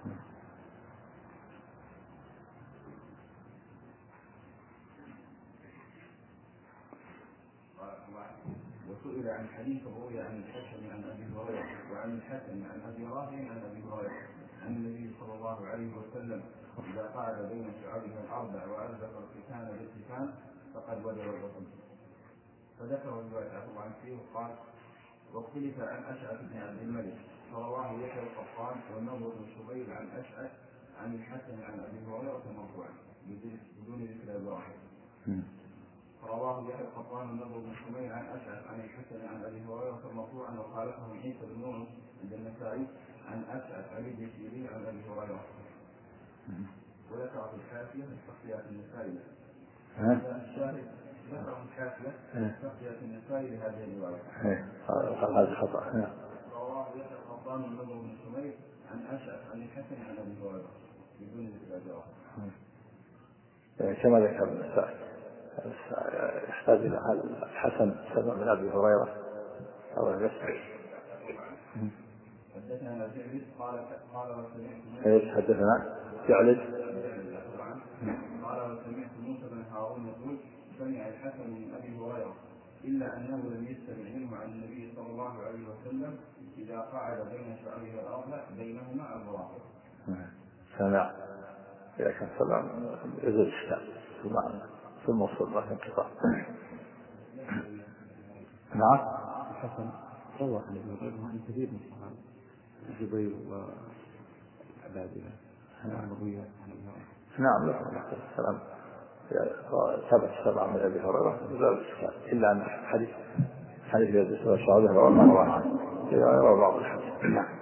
Speaker 4: وسئل عن حديث الرؤيا عن الحسن عن ابي هريره وعن الحسن عن ابي رافع عن ابي هريره عن النبي صلى الله عليه وسلم اذا قعد بين شعابها الاربع والزق الختان بالختان فقد وجب الغسل. فذكر روايه عن فيه وقال واختلف عن اشعث بن عبد الملك فرواه يحيى القطان والنضر بن شبيل عن اشعث عن الحسن عن ابي هريره مرفوعا بدون ذكر ابراهيم. رواه يحيى القطان والنضر بن شميل عن اشعث عن الحسن عن ابي هريره مرفوعا وخالفه عيسى بن يونس عند النسائي عن اشعث عن ابن سيرين عن ابي هريره. وذكر في الحاشيه تخطئه النسائي. الشاهد ذكر في الحاشيه تخطئه النسائي لهذه الروايه.
Speaker 2: هذا خطا.
Speaker 4: رواه يحيى القطان والنضر بن شميل عن اشعث عن الحسن عن ابي هريره بدون ذكر ابراهيم.
Speaker 2: كما ذكر النسائي يحتاج إلى هل الحسن سمع من أبي هريرة أو يسمع.
Speaker 4: حدثنا جعلج قال وسمعت
Speaker 2: ايش حدثنا جعلج
Speaker 4: قال وسمعت موسى بن هارون يقول سمع الحسن من أبي هريرة إلا أنه لم يستمع منه عن النبي صلى الله عليه وسلم إذا قعد بين شعبه الأربع بينهما البراق.
Speaker 2: سمع إذا كان سلام يزول الشام في الموصول ما في انقطاع. نعم.
Speaker 3: الحسن روى عن ابن هريرة عن كثير من الصحابة الزبير وعبادة عن معاوية عن ابي هريرة.
Speaker 2: نعم لكن السلام ثبت سبعة من ابي هريرة إلا أن حديث يزيد وشعبه رواه ما رواه عنه رواه بعض الحديث. نعم.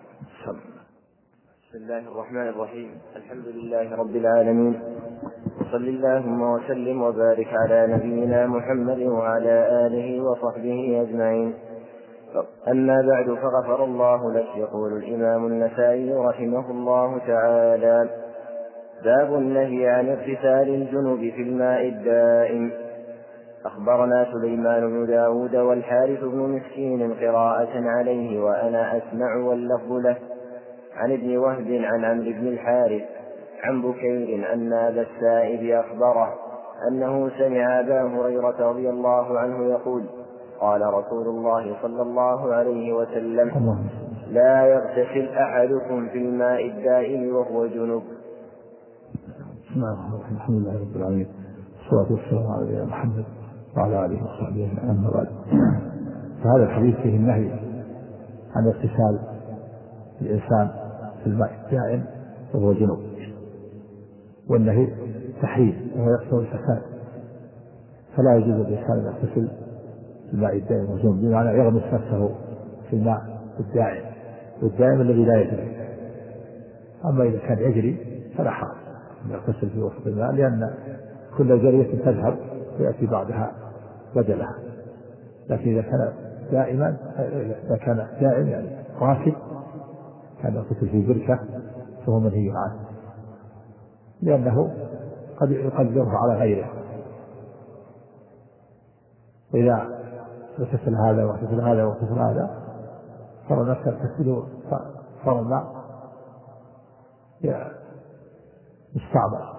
Speaker 1: بسم الله الرحمن الرحيم. الحمد لله رب العالمين، وصل اللهم وسلم وبارك على نبينا محمد وعلى آله وصحبه أجمعين. أما بعد، فغفر الله لك. يقول الإمام النسائي رحمه الله تعالى: باب النهي عن اغتسال الجنب في الماء الدائم. أخبرنا سليمان بن داود والحارث بن مسكين قراءة عليه وأنا أسمع واللفظ له، عن ابن وهب عن عمرو بن الحارث عن بكير أن أبا السائب أخبره أنه سمع أبا هريرة رضي الله عنه يقول: قال رسول الله صلى الله عليه وسلم: لا يغتسل أحدكم في الماء الدائم وهو جنب.
Speaker 2: بسم الله الرحمن الرحيم. الحمد لله رب العالمين، والصلاة والسلام على نبينا محمد وعلى آله وصحبه أجمعين. أما بعد، فهذا الحديث فيه النهي عن اغتسال الإنسان في الماء الدائم وهو جنب، والنهي تحريم وهو يقتضي الفساد، فلا يجوز للإنسان أن يغتسل في الماء الدائم وهو جنب، بمعنى يغمس نفسه في الماء الدائم والدائم الذي لا يجري. أما إذا كان يجري فلا حرج أن يغتسل في وسط الماء، لأن كل جرية تذهب ويأتي بعدها بدلها. لكن إذا كان دائم يعني راكب كان يغتسل في بركة فهو منهي عنه، لأنه قد يقدره على غيره. وإذا اغتسل هذا واغتسل هذا واغتسل هذا صار الناس يغتسلون، صار الماء مستعمل،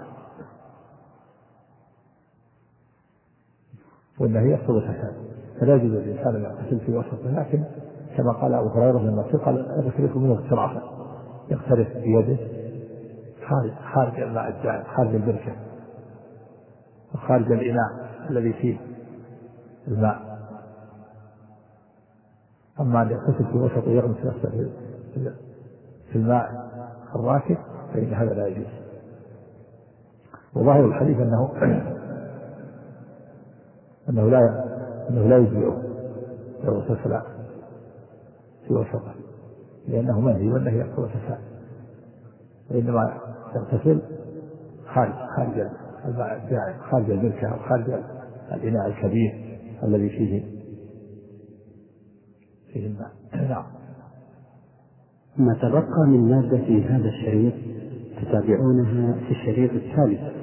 Speaker 2: والنهي يقتضي الفساد، فلا يجوز للإنسان أن يغتسل في وسطه. لكن كما قال أبو هريرة لما قال: يغترف منه اغترافا، يغترف بيده خارج الماء الدائم، خارج البركة وخارج الإناء الذي فيه الماء. أما أن يغتسل في وسطه يغمس نفسه في الماء الراكد فإن هذا لا يجوز. وظاهر الحديث أنه لا يجزئه، يغتسل في وسطه، لأنه منهي والنهي يقتضي الفساد، وإنما يغتسل خارج الملكة أو خارج الإناء الكبير الذي فيه الماء. نعم.
Speaker 5: ما تبقى من مادة في هذا الشريط تتابعونها في الشريط الثالث.